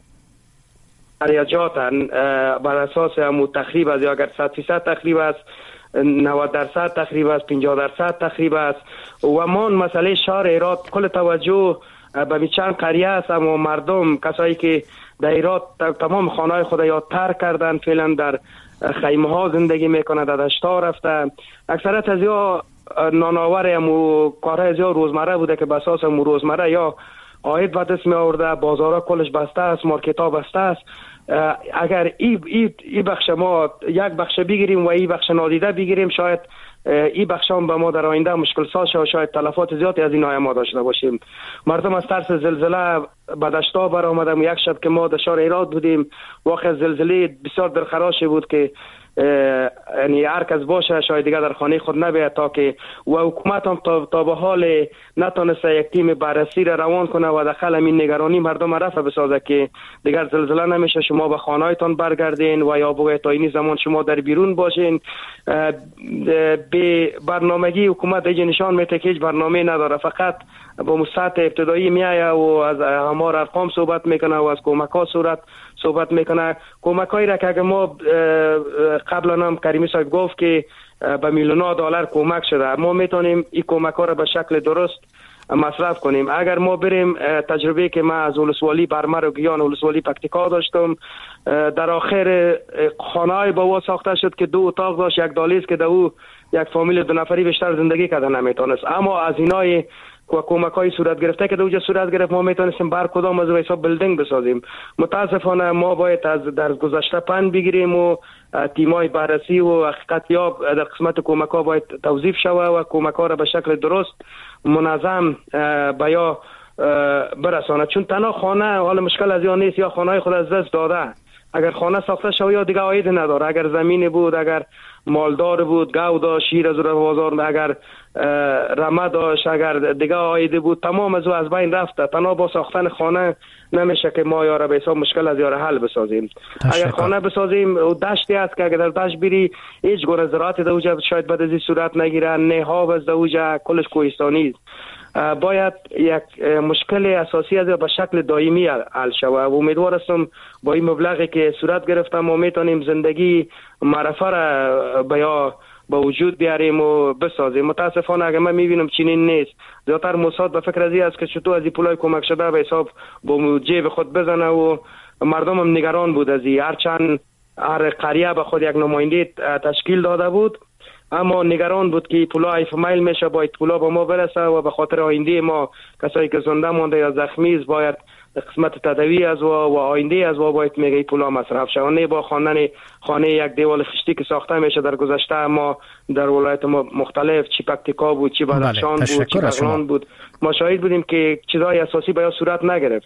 خریجات بر اساس همون تخریب است، یا اگر 100% تخریب است، 90% تخریب است، 50% تخریب است. و من مسئله شهر هرات کل توجه به چند قریه است، اما مردم کسایی که در هرات تمام خانه‌های خود یا ترک کردن، فعلا در خیمه ها زندگی میکنه، در دشتا رفته. اکثرت از یا نانآور و کارهای از یا روزمره بوده که به اساس روزمره یا عاید به دست می آورده. بازارها کلش بسته است، مارکت ها بسته است. اگر ای بخش ما یک بخش بگیریم و ای بخش نادیده بگیریم، شاید ای بخش هم به ما در آینده مشکل ساز شد و شاید تلفات زیادی از این های ما داشته باشیم. مردم از ترس زلزله به دشتا برآمدن. یک شب که ما در شهر هرات بودیم، واقع زلزله بسیار دلخراشی بود که یعنی هر کس باشه شاید دیگه در خانه خود نبیاد، تا که و حکومت هم تا به حال نتونسته یک تیم بررسی را روان کنه و داخل همین نگرانی مردم رفع بسازه که دیگر زلزله نمیشه، شما به خانه‌هایتان برگردین و یا بگوید تا این زمان شما در بیرون باشین. به برنامگی حکومت دیگه نشان میده که هیچ برنامه نداره، فقط با سطح ابتدایی میایه و از آمار ارقام صحبت میکنه و از کمک‌ها صحبت میکنه. کمک‌هایی را که اگر ما قبلا هم کریمی صاحب گفت که به میلیون‌ها دلار کمک شده، ما میتونیم این کمک‌ها را به شکل درست مصرف کنیم. اگر ما بریم تجربه که من از ولسوالی برمر و گیان ولسوالی پکتیکا داشتم، در آخر خانه‌ای با وا ساخته شد که 2 اتاق داشت، یک دالیز که در او یک فامیل 2 نفری بیشتر زندگی کردن نمیتونست. اما از اینای و کمک‌های صورت گرفته که دوجه صورت گرفت، ما میتونستیم بر کدام از حساب بلدینگ بسازیم. متاسفانه ما باید از در گذشته پند بگیریم و تیمای بررسی و حقیقت یاب در قسمت کمک‌ها باید توظیف شوه و کمک‌ها را به شکل درست منظم به یا برسانه. چون تنها خانه حال مشکل از یا نیست، یا خانه‌های خود از دست داده. اگر خانه ساخته شوه یا دیگه عاید نداره، اگر زمین بود، اگر مالدار بود، گاو داشت، شیر از بازار، اگر رمه داشت، اگر دیگه عاید بود، تمام از بین رفته. تنها با ساختن خانه نمیشه که ما یاره به حساب مشکل از یاره حل بسازیم. اگر خانه بسازیم و دشتی است که اگر در دشت بری هیچ گونه زراعت دوجه شاید بعد از این صورت نگیره، نهاب از دوجه کلش کوهستانی است. باید یک مشکل اساسی از به شکل دائمی حل شود و امیدوار هستم با این مبلغی که صورت گرفتم ما میتونیم زندگی معرفه را به وجود بیاریم و بسازیم. متاسفانه اگر من میبینم چنین نیست، زیادتر موساد به فکر ازی است که چطور از این پولای کمک شده به حساب با جیب خود بزنه و مردم هم نگران بود از این. هرچند هر قریه به خود یک نماینده تشکیل داده بود، اما نگران بود که پولا ایفمیل میشه، باید پولا با ما برسه و به خاطر آینده ما کسایی که زنده مانده یا زخمی است باید قسمت تداوی از و آینده از باید میگه پولا مصرف شود، نه با خانه یک دیوال خشتی که ساخته میشه. در گذشته ما در ولایت مختلف چی پکتیکا بود، چی بدخشان بود، چی بغلان بود، ما شاهد بودیم که چیزای اساسی به صورت نگرفت.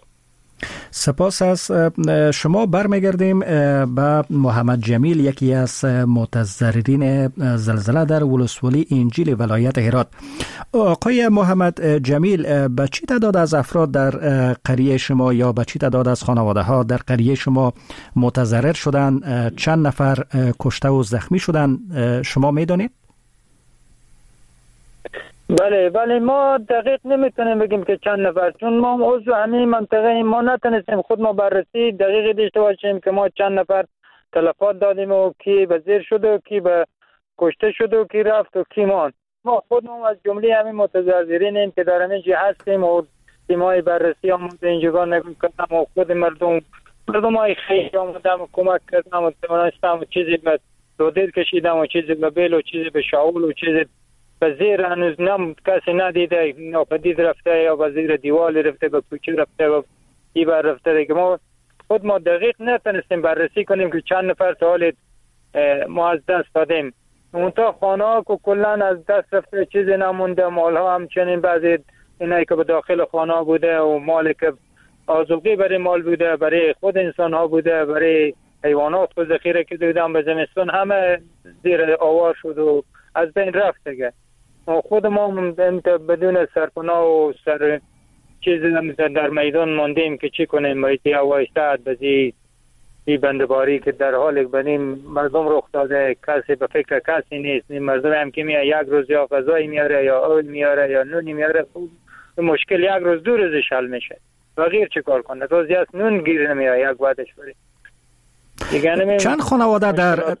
سپاس از شما. برمیگردیم به محمد جمیل، یکی از متضررین زلزله در ولسوالی انجیل ولایت هرات. آقای محمد جمیل، به چی تعداد از افراد در قریه شما یا به چی تعداد از خانواده ها در قریه شما متضرر شدن؟ چند نفر کشته و زخمی شدن شما میدانید؟ بله ما دقیق نمیتونیم بگیم که چند نفر، چون ما عضو همین منطقه ما نتونستیم خود ما بررسی دقیق داشته باشیم که ما چند نفر تلفات دادیم و کی به زیر شد و کی به کشته شد و کی رفت و کی ماند. ما خودمون از جمله همین متظاهرینیم که در همینجا هستیم و تیمای بررسی آمده اینجا نگم کردم و خود مردم های خیلی آمدم و کمک کردم و تمانستم و چیزی به دودیر کشیدم و چیزی به بیل و چیزی به شاول و چیزی به زیر هنوز کسی ندیده، ناپدید رفته یا به زیر دیوال رفته، به کوچه رفته و دیبر رفته که ما دقیق نتونستیم بررسی کنیم که چند نفر تا حال ما از دست دادیم. اونتا خانه ها که کلن از دست رفته، چیزی نمونده، مال ها همچنین بعضی اینایی که به داخل خانه ها بوده و مالی که آذوقی برای مال بوده، برای خود انسان ها بوده، برای حیوانات خود ذخیره که دیدم به زمستون همه زیر آوار شد و از بین رفت دیگه. خود ما بدون سرپناه و سر چیزی در میدان ماندیم که چی کنیم. مایتی هوای ساعت بزی بندباری که در حال بنیم مردم رخ داده، کسی به فکر کسی نیست. مردم هم که میاد یک روز یا غذای میاره یا آل میاره یا نونی میاره، مشکل یک روز دو روزش حل میشه و غیر چی کار کنه. روزی از نون گیر نمیاد یک بعدش بری. چند خانواده در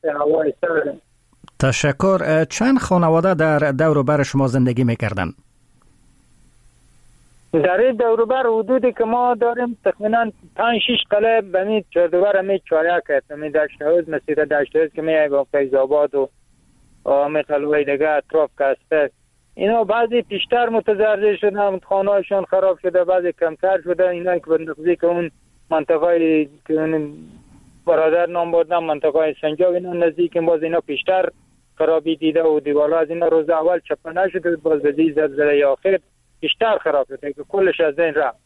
تشکر. چند خانواده در دور و بر شما زندگی میکردن؟ در این دور و بر حدودی که ما داریم تقریبا 5-6 قلعه بمی چردوبر همی چاریا کرد. همی دشتهوز، مسیر دشتهوز که میای با فیضاباد و همی قلوه دیگه اطراف کسته، اینا بعضی پیشتر متضرر شدن، خانه هاشون خراب شده، بعضی کمتر شده. اینا که به نزدیک اون منطقه که اون برادر نام بردن، منطقه سنجاب، اینا نزدیک باز اینا پیشتر خرابی دیده و دیوالا از اینا روز اول چپه نشده، باز به زلزله آخر بیشتر خراب شده که کلش از این رفت.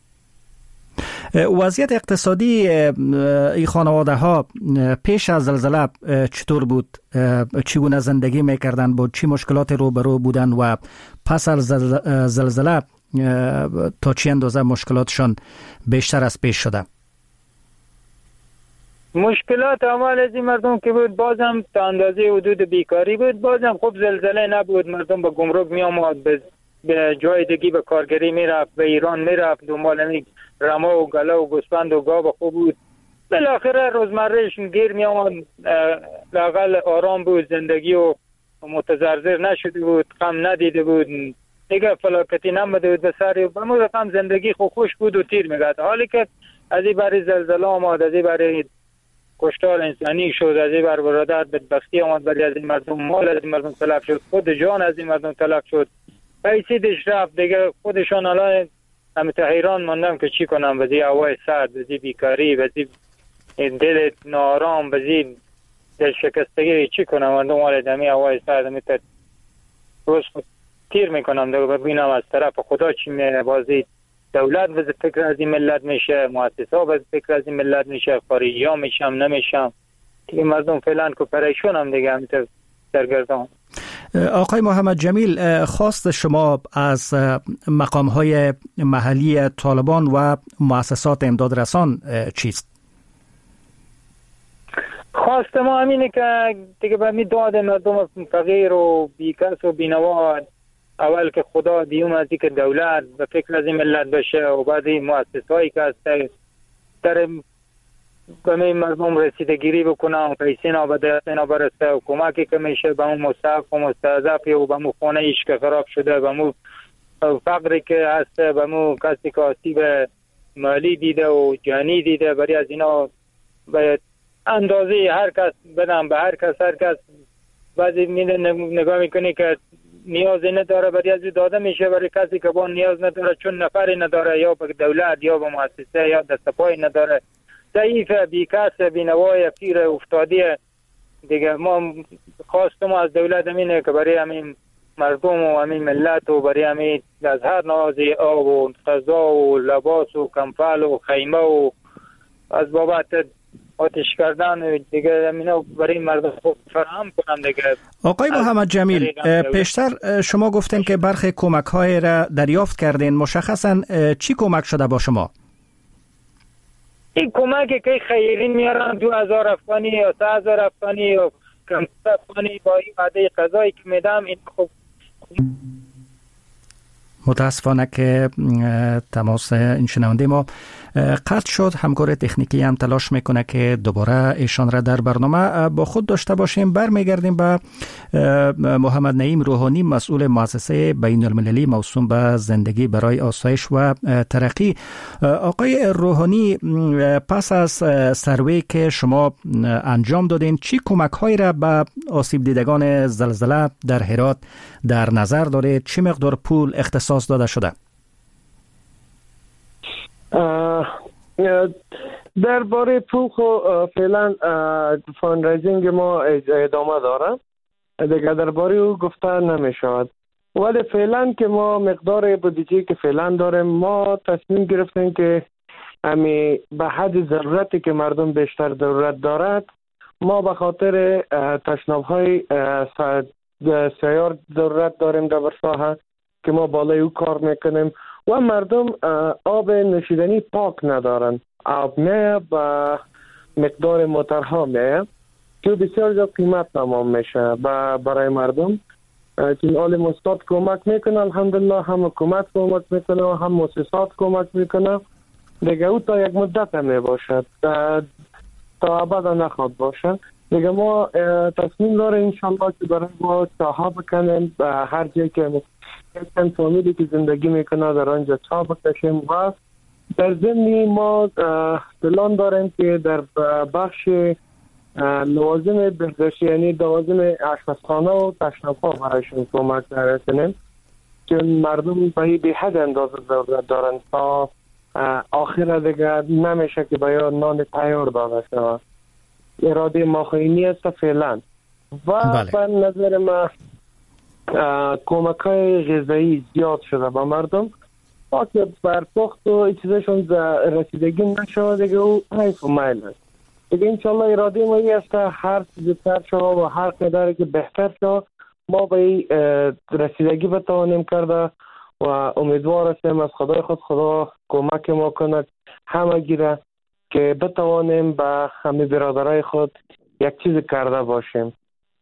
وضعیت اقتصادی این خانواده ها پیش از زلزله چطور بود؟ چگونه زندگی میکردن؟ با چی مشکلات روبرو بودن و پس از زلزله تا چی اندازه مشکلاتشان بیشتر از پیش شده؟ مشکلات اول از این مردم که بود بازم تا اندازه حدود بیکاری بود. بازم خوب زلزله نبود، مردم به گمرک می آمد، به جای دیگه به کارگری می رفت، به ایران می رفت، دنبال رما و گله و گوسفند و گاو خوب بود. بالاخره روزمرهش گیر می آمد، لااقل آرام بود، زندگی و متضرر نشده بود، غم ندیده بود، دیگه فلاکتی نمده بود به سر، به مو رقم زندگی خوش بود و تیر میگرد. حالی که از این برای زلزله آمد، از این برای کشتار انسانی شد، از این برادر بدبختی آمد، ولی از این مردم مال از این مردم تلف شد، خود جان از این مردم تلف شد، پیسیدش رفت دیگه. خودشان الان همه حیران ماندم که چی کنم، بزی هوای سرد، بزی بیکاری، بزی دل نارام، بزی دل شکستگی، چی کنم؟ مردم مال دمی هوای سرد میتر روز تیر میکنم دیگه، ببینم از طرف خدا چی میره. بازی دولت به فکر از این ملت میشه، مؤسسا به فکر از این ملت میشه، خارجی ها میشم نمیشم دیگه. مردم فعلا که پریشون هم دیگه همینطور سرگردان. آقای محمد جمیل، خواست شما از مقام‌های محلی طالبان و مؤسسات امداد رسان چیست؟ خواست ما همینه که دیگه به می داد مردم فقیر و بیکس و بینوا اول که خدا دیوم از که دولت به فکر از این ملت بشه و بعد این مؤسسهایی که هسته در به مردم رسیدگیری بکنه و پیسینا به دستینا برسه و کمکی که میشه به اون مستحق و مستضعفی و به اون خانه ایش که خراب شده، به اون فقری که هسته، به اون کسی که آسیب مالی دیده و جانی دیده، برای از اینا به اندازه هر کس بدم به هر کس بعضی نگاه میکنی که نیازی نداره، برای از داده میشه برای کسی که با نیاز نداره، چون نفری نداره یا به دولت یا به مؤسسه یا دستپایی نداره، ضعیف، بیکس، بینوای، پیر افتادی دیگه. ما خواست ما از دولت همینه که برای همین مردم و همین ملت و برای همین از هر نوازی آب و غذا و لباس و کمپل و خیمه و از بابت آتش کردن دیگه همینو برای مردم فراهم کنم دیگه. آقای محمد جمیل، پیشتر شما گفتین که برخی کمک های را دریافت کردین، مشخصا چی کمک شده با شما؟ این کمکی که خیری میارن 2000 افغانی یا 3000 افغانی یا 500 افغانی با این وعده غذایی که میدم، این خب متاسفانه که تماس این شنونده ما قطع شد. همکار تکنیکی هم تلاش میکنه که دوباره ایشان را در برنامه با خود داشته باشیم. برمیگردیم به محمد نعیم روحانی، مسئول مؤسسه بین المللی موسوم به زندگی برای آسایش و ترقی. آقای روحانی، پس از سروی که شما انجام دادین، چی کمک هایی را به آسیب دیدگان زلزله در هرات در نظر دارید؟ چی مقدار پول اختصاص داده شده؟ درباره پول فعلا فاندریزینگ ما ادامه داره، دیگه درباره او گفته نمی شود. ولی فعلا که ما مقدار بودجه که فعلا داریم، ما تصمیم گرفتیم که به حد ضرورتی که مردم بیشتر ضرورت دارد، ما به خاطر تشناب های سیار ضرورت داریم در ساحه که ما بالای او کار میکنیم و مردم آب نوشیدنی پاک ندارن. آب میه با مقدار موترها میه که بسیار زیاد قیمت تمام میشه برای مردم. چون آل مستاد کمک میکنه، الحمدلله هم حکومت کمک میکنه و هم مؤسسات کمک میکنه. دیگه او تا یک مدت هم میباشد، تا ابدا نخواد باشه. دیگه ما تصمیم داریم انشالله که برای ما چاها بکنیم، هر جایی که چند فامیلی که زندگی میکنه در آنجا چاه بکشیم و در ضمن ما پلان داریم که در بخش لوازم بهداشتی، یعنی لوازم آشپزخانه و تشناب‌ها برایشون کمک کنیم، چون مردم به حد اندازه ضرورت دارن تا آخر دیگه نمیشه که باید نان تیار داده شود. اراده ما خیلی است فعلا و به نظر ما کمک های غذایی زیاد شده با مردم، تا که برپخت و چیزشون رسیدگی نشود دیگه او حیف و میل است. دیگه انشالله اراده ما این است که هر چیز تر شد و هر قدری که بهتر شد ما به رسیدگی بتوانیم کرده و امیدوار هستیم از خدای خدا کمک ما کند همه گیره که بتوانیم به همه برادرای خود یک چیز کرده باشیم.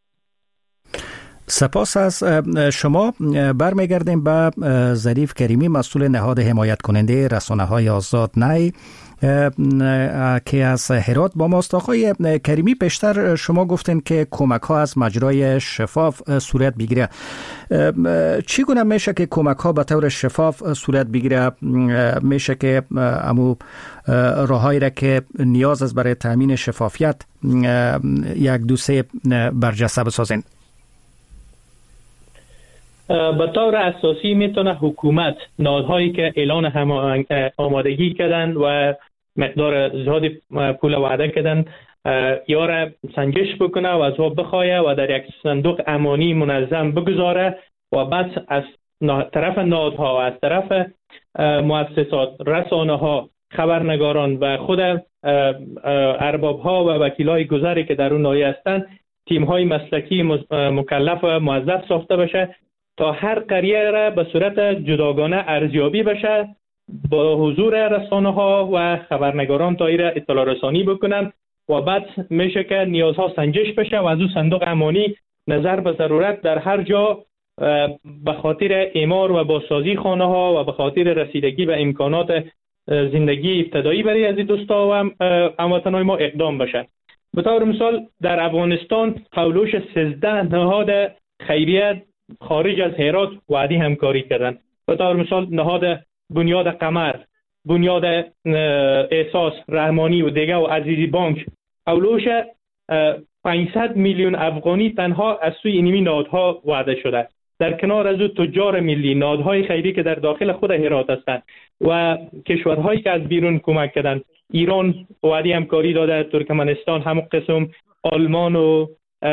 سپاس از شما. برمیگردیم به ظریف کریمی، مسئول نهاد حمایت کننده رسانه‌های آزاد نی که از هرات با ماست. آقای کریمی، بیشتر شما گفتین که کمک ها از مجرای شفاف صورت بگیره. چگونه میشه که کمک ها به طور شفاف صورت بگیره؟ میشه که امو راهایی را که نیاز است برای تامین شفافیت یک دو سه برجسته بسازین؟ به طور اساسی میتونه حکومت نهادهایی که اعلان آمادگی کردن و مقدار زیاد پول وعده کردن یا را سنجش بکنه و از او بخواه و در یک صندوق امانی منظم بگذاره و بعد از طرف نهادها و از طرف مؤسسات، رسانه ها، خبرنگاران و خود ارباب ها و وکیل های گذری که در اون ناحیه هستند، تیم های مسلکی مکلف و موظف ساخته بشه تا هر قریه را به صورت جداگانه ارزیابی بشه، با حضور رسانه ها و خبرنگاران تا ایره اطلاع رسانی بکنن و بعد میشه که نیازها سنجش بشه و از اون صندوق امانی نظر به ضرورت در هر جا به خاطر اعمار و بازسازی خانه ها و به خاطر رسیدگی به امکانات زندگی ابتدایی برای از دوستا و هموطنان ما اقدام بشه. به طور مثال در افغانستان حولوش 13 نهاد خیریه خارج از هرات وعده همکاری کردن. به طور مثال نهاد بنیاد قمر، بنیاد احساس، رحمانی و دیگه و عزیزی بانک حولوش 500 میلیون افغانی تنها از سوی اینمی نهادها وعده شده. در کنار از او تجار ملی، نهادهای خیری که در داخل خود هرات هستند و کشورهایی که از بیرون کمک کردن، ایران وعده همکاری داده، ترکمنستان هم قسم، آلمان و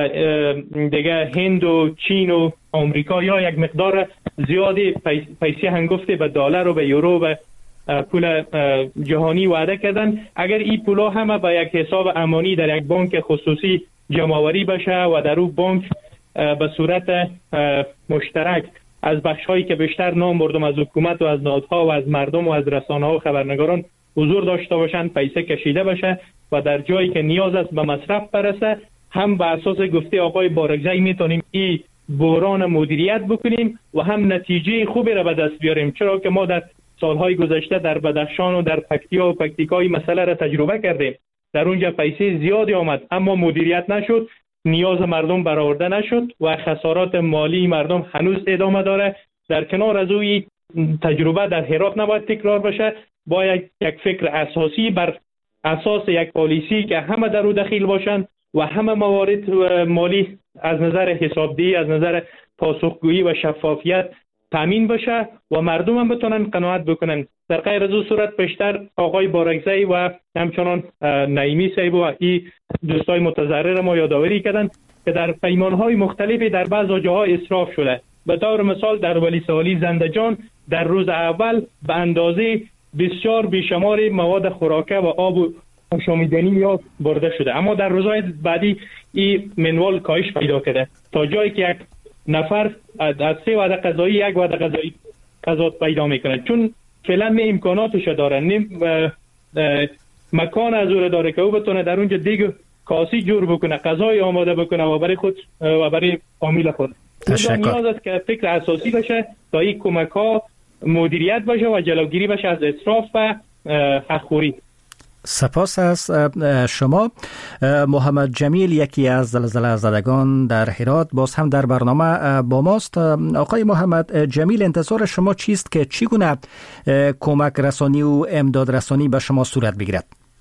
دیگه هند و چین و آمریکا یا یک مقدار زیادی پیسه هنگفته به دلار و به یورو و پول جهانی وعده کردن. اگر این پولا همه به یک حساب امانی در یک بانک خصوصی جمع‌آوری بشه و در اون بانک به صورت مشترک از بخش‌هایی که بیشتر نام بردم، از حکومت و از نهادها و از مردم و از رسانه‌ها و خبرنگاران حضور داشته باشند، پیسه کشیده بشه و در جایی که نیاز است به مصرف برسه، هم به اساس گفته آقای بارکزی میتونیم این بحران مدیریت بکنیم و هم نتیجه خوبی را به دست بیاریم، چرا که ما در سالهای گذشته در بدخشان و در پکتیا و پکتیکای مسئله را تجربه کردیم. در اونجا پیسه زیادی آمد اما مدیریت نشد، نیاز مردم برآورده نشد و خسارات مالی مردم هنوز ادامه داره. در کنار از اوی تجربه در هرات نباید تکرار بشه، باید یک فکر اساسی بر اساس یک پالیسی که همه در او دخیل باشند و همه موارد مالی از نظر حسابدهی، از نظر پاسخگویی و شفافیت تامین بشه و مردم هم بتونن قناعت بکنن. در غیر از او صورت پیشتر آقای بارکزئی و همچنان نعیمی صاحب و این دوستای متضرر ما یادآوری کردن که در پیمانهای مختلفی در بعض جاها اسراف شده. به طور مثال در ولی سوالی زندجان در روز اول به اندازه بسیار بیشمار مواد خوراکه و آب و آشامیدنی یا برده شده، اما در روزهای بعدی این منوال کاهش پیدا کرده تا جایی که یک نفر از 3 وعده غذایی 1 وعده غذایی غذا پیدا میکنه، چون فعلا نه امکاناتش داره نه مکان از او داره که او بتونه در اونجا دیگه کاسی جور بکنه، غذای آماده بکنه و برای خود و برای فامیل خود. نیاز است که فکر اساسی بشه تا این کمک ها مدیریت باشه و جلوگیری بشه از اسراف و حقخوری. سپاس از شما. محمد جمیل، یکی از زلزله زدگان در هرات، باز هم در برنامه با ماست. آقای محمد جمیل، انتظار شما چیست که چگونه کمک رسانی و امداد رسانی به شما صورت بگیرد؟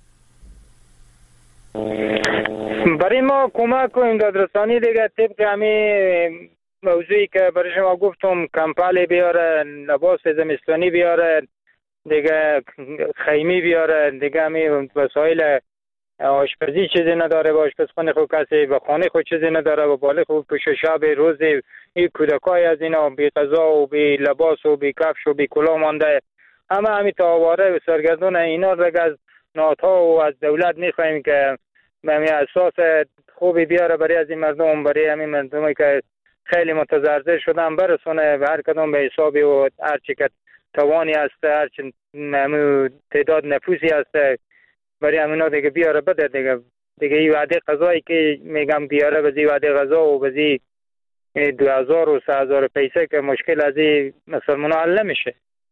برای ما کمک و امداد رسانی دیگه طبق همین موضوعی که برای شما گفتم، کمپل بیاره، لباس زمستانی بیاره، دیگه خیمی بیاره، دیگه همین وسایل آشپزی چیزی نداره، با آشپزخانه خود کسی به خانه خود چیزی نداره و بالا خود پوش شب روز این کودکای از اینا بی غذا و بی لباس و بی کفش و بی کلاه مانده. همین تاواره و سرگردون اینا دیگه از نهادها و از دولت میخوایم که همین اساس خوبی بیاره برای از این مردم، برای همین مردمی که خیلی متضرر شدن برسونه و هر کدوم به حسابی و هر چی که توانی هست، هر چی تعداد نفوسی هست برای همینا دیگه بیاره بده. دیگه این وعده غذایی که میگم بیاره بزی وعده غذا و بزی 2000 و 3000 پیسه که مشکل از این مسلمان حل نمیشه.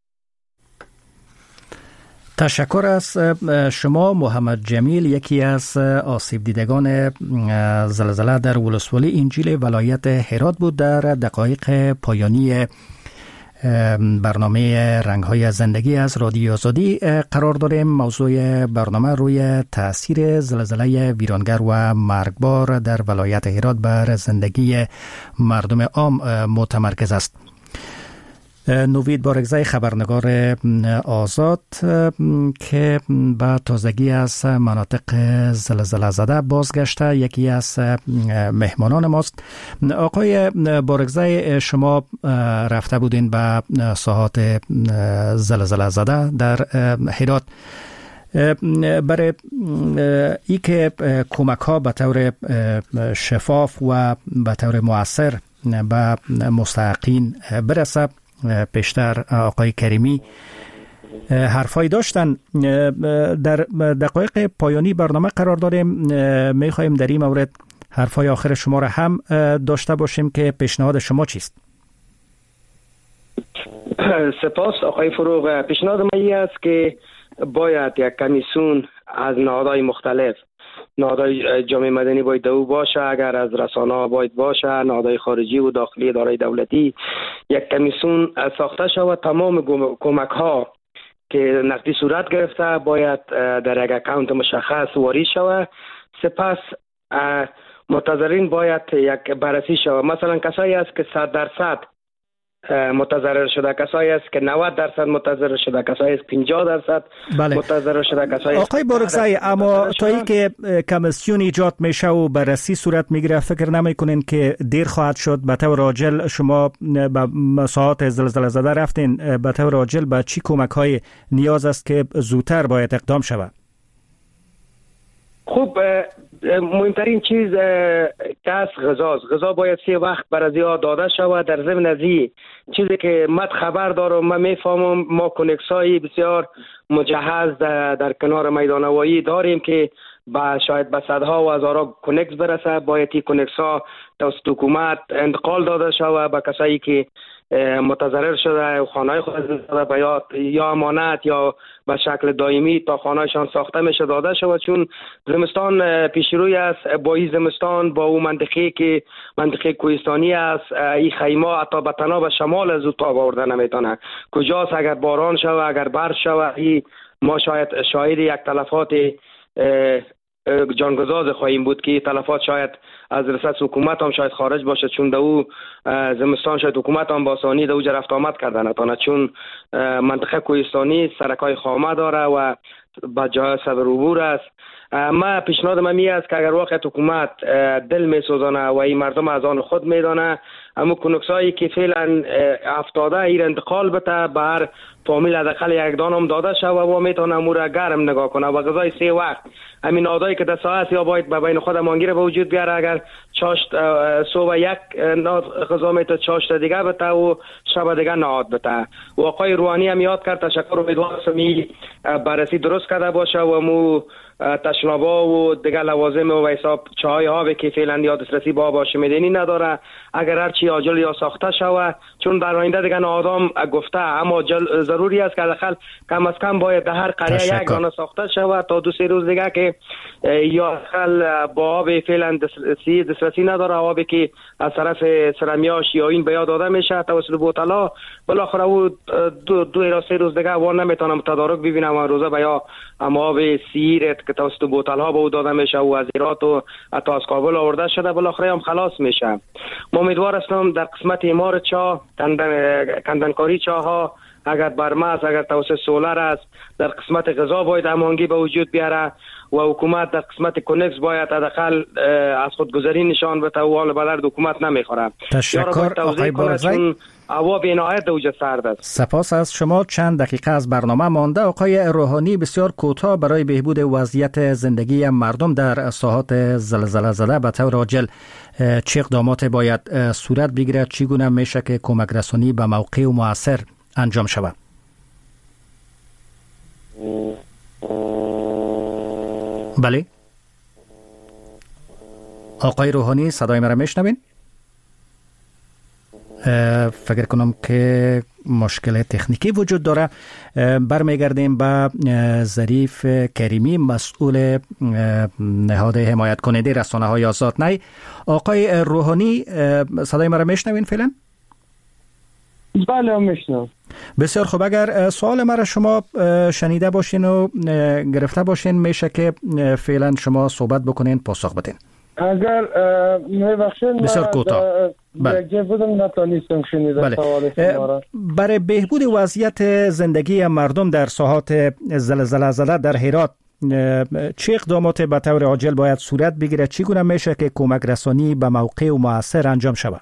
تشکر از شما محمد جمیل، یکی از آسیب دیدگان زلزله در ولسوالی انجیل ولایت هرات بود. در دقایق پایانی برنامه رنگ‌های زندگی از رادیو آزادی قرار داریم. موضوع برنامه روی تأثیر زلزله ویرانگر و مرگبار در ولایت هرات بر زندگی مردم عام متمرکز است. نوید بارکزئی، خبرنگار آزاد که به تازگی از مناطق زلزله زده بازگشته، یکی از مهمانان ماست. آقای بارکزئی، شما رفته بودین به ساحات زلزله زده در هرات. برای ای که کمک ها به طور شفاف و به طور مؤثر به مستحقین برسه، پیشتر آقای کریمی حرفایی داشتن. در دقایق پایانی برنامه قرار داریم، میخواهیم در این مورد حرفای آخر شما را هم داشته باشیم که پیشنهاد شما چیست؟ سپاس آقای فروغ. پیشنهاد من این است که باید یک کمیسیون از نهادهای مختلف، نهادهای جامعه مدنی باید او باشه، اگر از رسانه‌ها باید باشه، نهادهای خارجی و داخلی اداره دولتی، یک کمیسیون ساخته شود. تمام کمک ها که نقدی صورت گرفته باید در یک اکانت مشخص واریز شود. سپس متضررین باید یک بررسی شود. مثلا کسایی است که 100% متضرر شده، کسایی است که 90% متضرر شده، کسایی است 50% متضرر شده، کسایی است. آقای بارکزئی، اما تا ای که کمیسیون ایجاد میشه و بررسی صورت میگیره، فکر نمیکنین که دیر خواهد شد؟ به طور عاجل شما به مساحات زلزله زده رفتین، به طور عاجل به چی کمک های نیاز است که زودتر باید اقدام شود؟ خب مهمترین چیز که غذاست. غذا باید 3 وقت برای ها داده شود. در ضمن از این چیزی که من خبر دارم، من میفهمم، ما کنکسایی بسیار مجهز در کنار میدان هوایی داریم که شاید به صدها و هزارها کنکس برسه. باید این کنکس ها توسط حکومت انتقال داده شود به کسایی که متضرر شده و خانه‌های خود به یا امانت یا به شکل دائمی تا خانه‌شان ساخته میشه داده شود، چون زمستان پیش روی است. با این زمستان با اون منطقه که منطقه کوهستانی است، این خیمه حتی به تنها به شمال از تاب آورده نمیتونه. کجاست اگر باران شود، اگر برف شود، ما شاید یک تلفات جانگزاز خواهیم بود که تلفات شاید از رسد حکومت هم شاید خارج باشه، چون دو زمستان شاید حکومت هم با آسانی دو رفت آمد کرده نتانه، چون منطقه کوهستانی سرکای خامه داره و با جای صدر عبور است. ما پیشنهاد می است که اگر واقعا حکومت دل می سوزانه و این مردم از آن خود میدانه، اما کنکسایی که فعلا افتاده ایر انتقال بده به هر فامیل حداقل یک دانم داده شود و میتونه امور گرم نگاه کنه و غذای 3 وقت همین نادایی که در ساعت یا باید به بین خود مانگیره به وجود بیاره. اگر چاشت صبح یک ناد غذا میتونه چاشت دیگه بده و شب دیگه نهاد بده. و آقای روحانی هم یاد کرد، تشکر، امیدوارم بررسی درست کرده باشه و مو تشنابا و دیگه لوازم و حساب چای آبی که فعلا یا دسترسی با آب آشامیدنی نداره، اگر هر چی عاجل یا ساخته شود، چون در آینده دیگه آدم گفته، اما ضروری است که حداقل کم از کم باید در هر قریه یک دانه ساخته شود تا 2-3 روز دیگه که یا حداقل با آب فعلا دسترسی نداره، آبی که از طرف سرمیاش یا این بیا داده میشه توسط بوتلا، بالاخره او 2-3 روز دیگه وان نمیتونم تدارک ببینم و روزه بیا اما آب سیر که توسط بوتل ها به او داده میشه و از ایرات و حتی از کابل آورده شده بالاخره هم خلاص میشه. ما امیدوار هستم در قسمت امار چاه، کندنکاری چاه ها اگر برمز، اگر توسط سولر است، در قسمت غذا باید هماهنگی به وجود بیاره و حکومت در قسمت کنکس باید حداقل از خودگذری نشان بده و حال بلد حکومت نمیخوره. تشکر آقای بارزی. هوا بی‌نهایت اوج سرد است. سپاس از شما. چند دقیقه از برنامه مانده. آقای روحانی، بسیار کوتاه برای بهبود وضعیت زندگی مردم در ساحات زلزله زده به طور عاجل چه اقدامات باید صورت بگیرد؟ چگونه میشه که کمک رسانی به موقع و مؤثر انجام شود؟ بله آقای روحانی، صدای مرا میشنوین؟ فکر کنم که مشکل تکنیکی وجود داره. برمیگردیم به ظریف کریمی، مسئول نهاد حمایت کننده رسانه های آزاد. نه آقای روحانی، صدای مرا میشنوین فعلا؟ بله میشنم. بسیار خوب. اگر سوال مرا شما شنیده باشین و گرفته باشین میشه که فعلا شما صحبت بکنین، پاسخ بدین. اگر میبخشین بسیار کوتاه. برای بهبود وضعیت زندگی مردم در ساحات زلزله زده در هرات چه اقدامات به طور عاجل باید صورت بگیرد؟ چگونه میشه که کمک رسانی به موقع و مؤثر انجام شود؟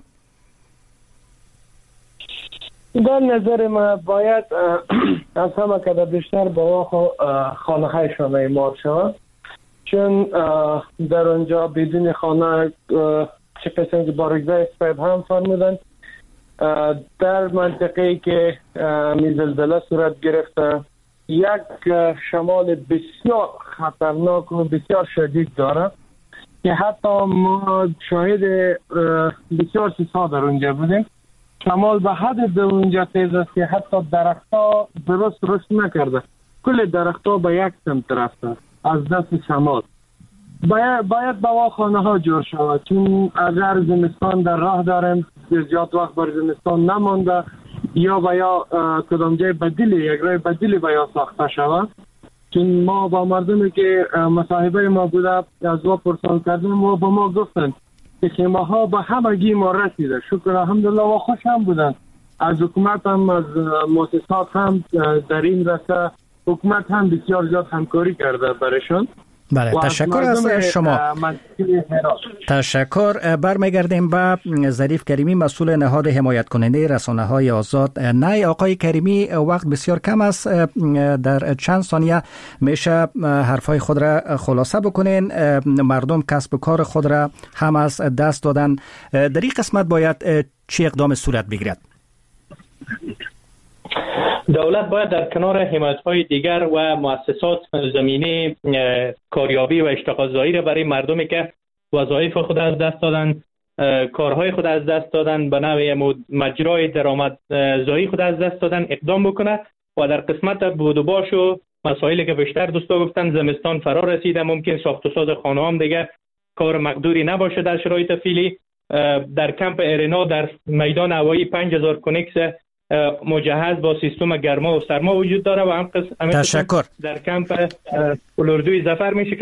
در نظر ما باید از همه که بیشتر با خانه هایشان اعمار شود، چون در اونجا بدون خانه چه قسم که بارگزای صاحب هم فرمودن در منطقه‌ای که زلزله صورت گرفته یک شمال بسیار خطرناک و بسیار شدید داره که حتی ما شاهد بسیار چیزها در اونجا بودیم. شمال به حد در اونجا تیز است که حتی درختها درست رشد نکرده، کل درختها به یک سمت رفته از دست شمال. باید دواخانه ها جور شود، چون اگر زمستان در راه داریم زیاد وقت بر زمستان نمانده یا کدام جای بدیلی، یک راه بدیلی باید ساخته شود، چون ما با مردمی که مصاحبه ما بوده از ما پرسان کردیم و با ما گفتن که خیمه ها به همگی ما رسیده، شکر الحمدلله و خوش هم بودن. از حکومت هم از مؤسسات هم در این رسه حکومت هم بسیار زیاد همکاری کرده برشون. بله، تشکر از شما. تشکر. برمیگردیم به ظریف کریمی، مسئول نهاد حمایت کننده رسانه های آزاد. نه آقای کریمی، وقت بسیار کم است، در چند ثانیه میشه حرفای خود را خلاصه بکنین. مردم کسب و کار خود را هم از دست دادن، در این قسمت باید چه اقدام صورت بگیرد؟ دولت باید در کنار حمایت‌های دیگر و مؤسسات زمینه کاریابی و اشتغالزایی را برای مردمی که وظایف خود از دست دادن، کارهای خود از دست دادن، به نوع مجرای درآمدزایی خود از دست دادن اقدام بکنه و در قسمت بود و باش و مسائلی که بیشتر دوستا گفتن زمستان فرا رسیده، ممکن ساخت و ساز خانه هم دیگه کار مقدوری نباشه در شرایط فعلی. در کمپ ارینا در میدان هوایی 5000 کنکس مجهز با سیستم گرما و سرما وجود داره و هم تشکر. در کمپ الاردوی ظفر میشه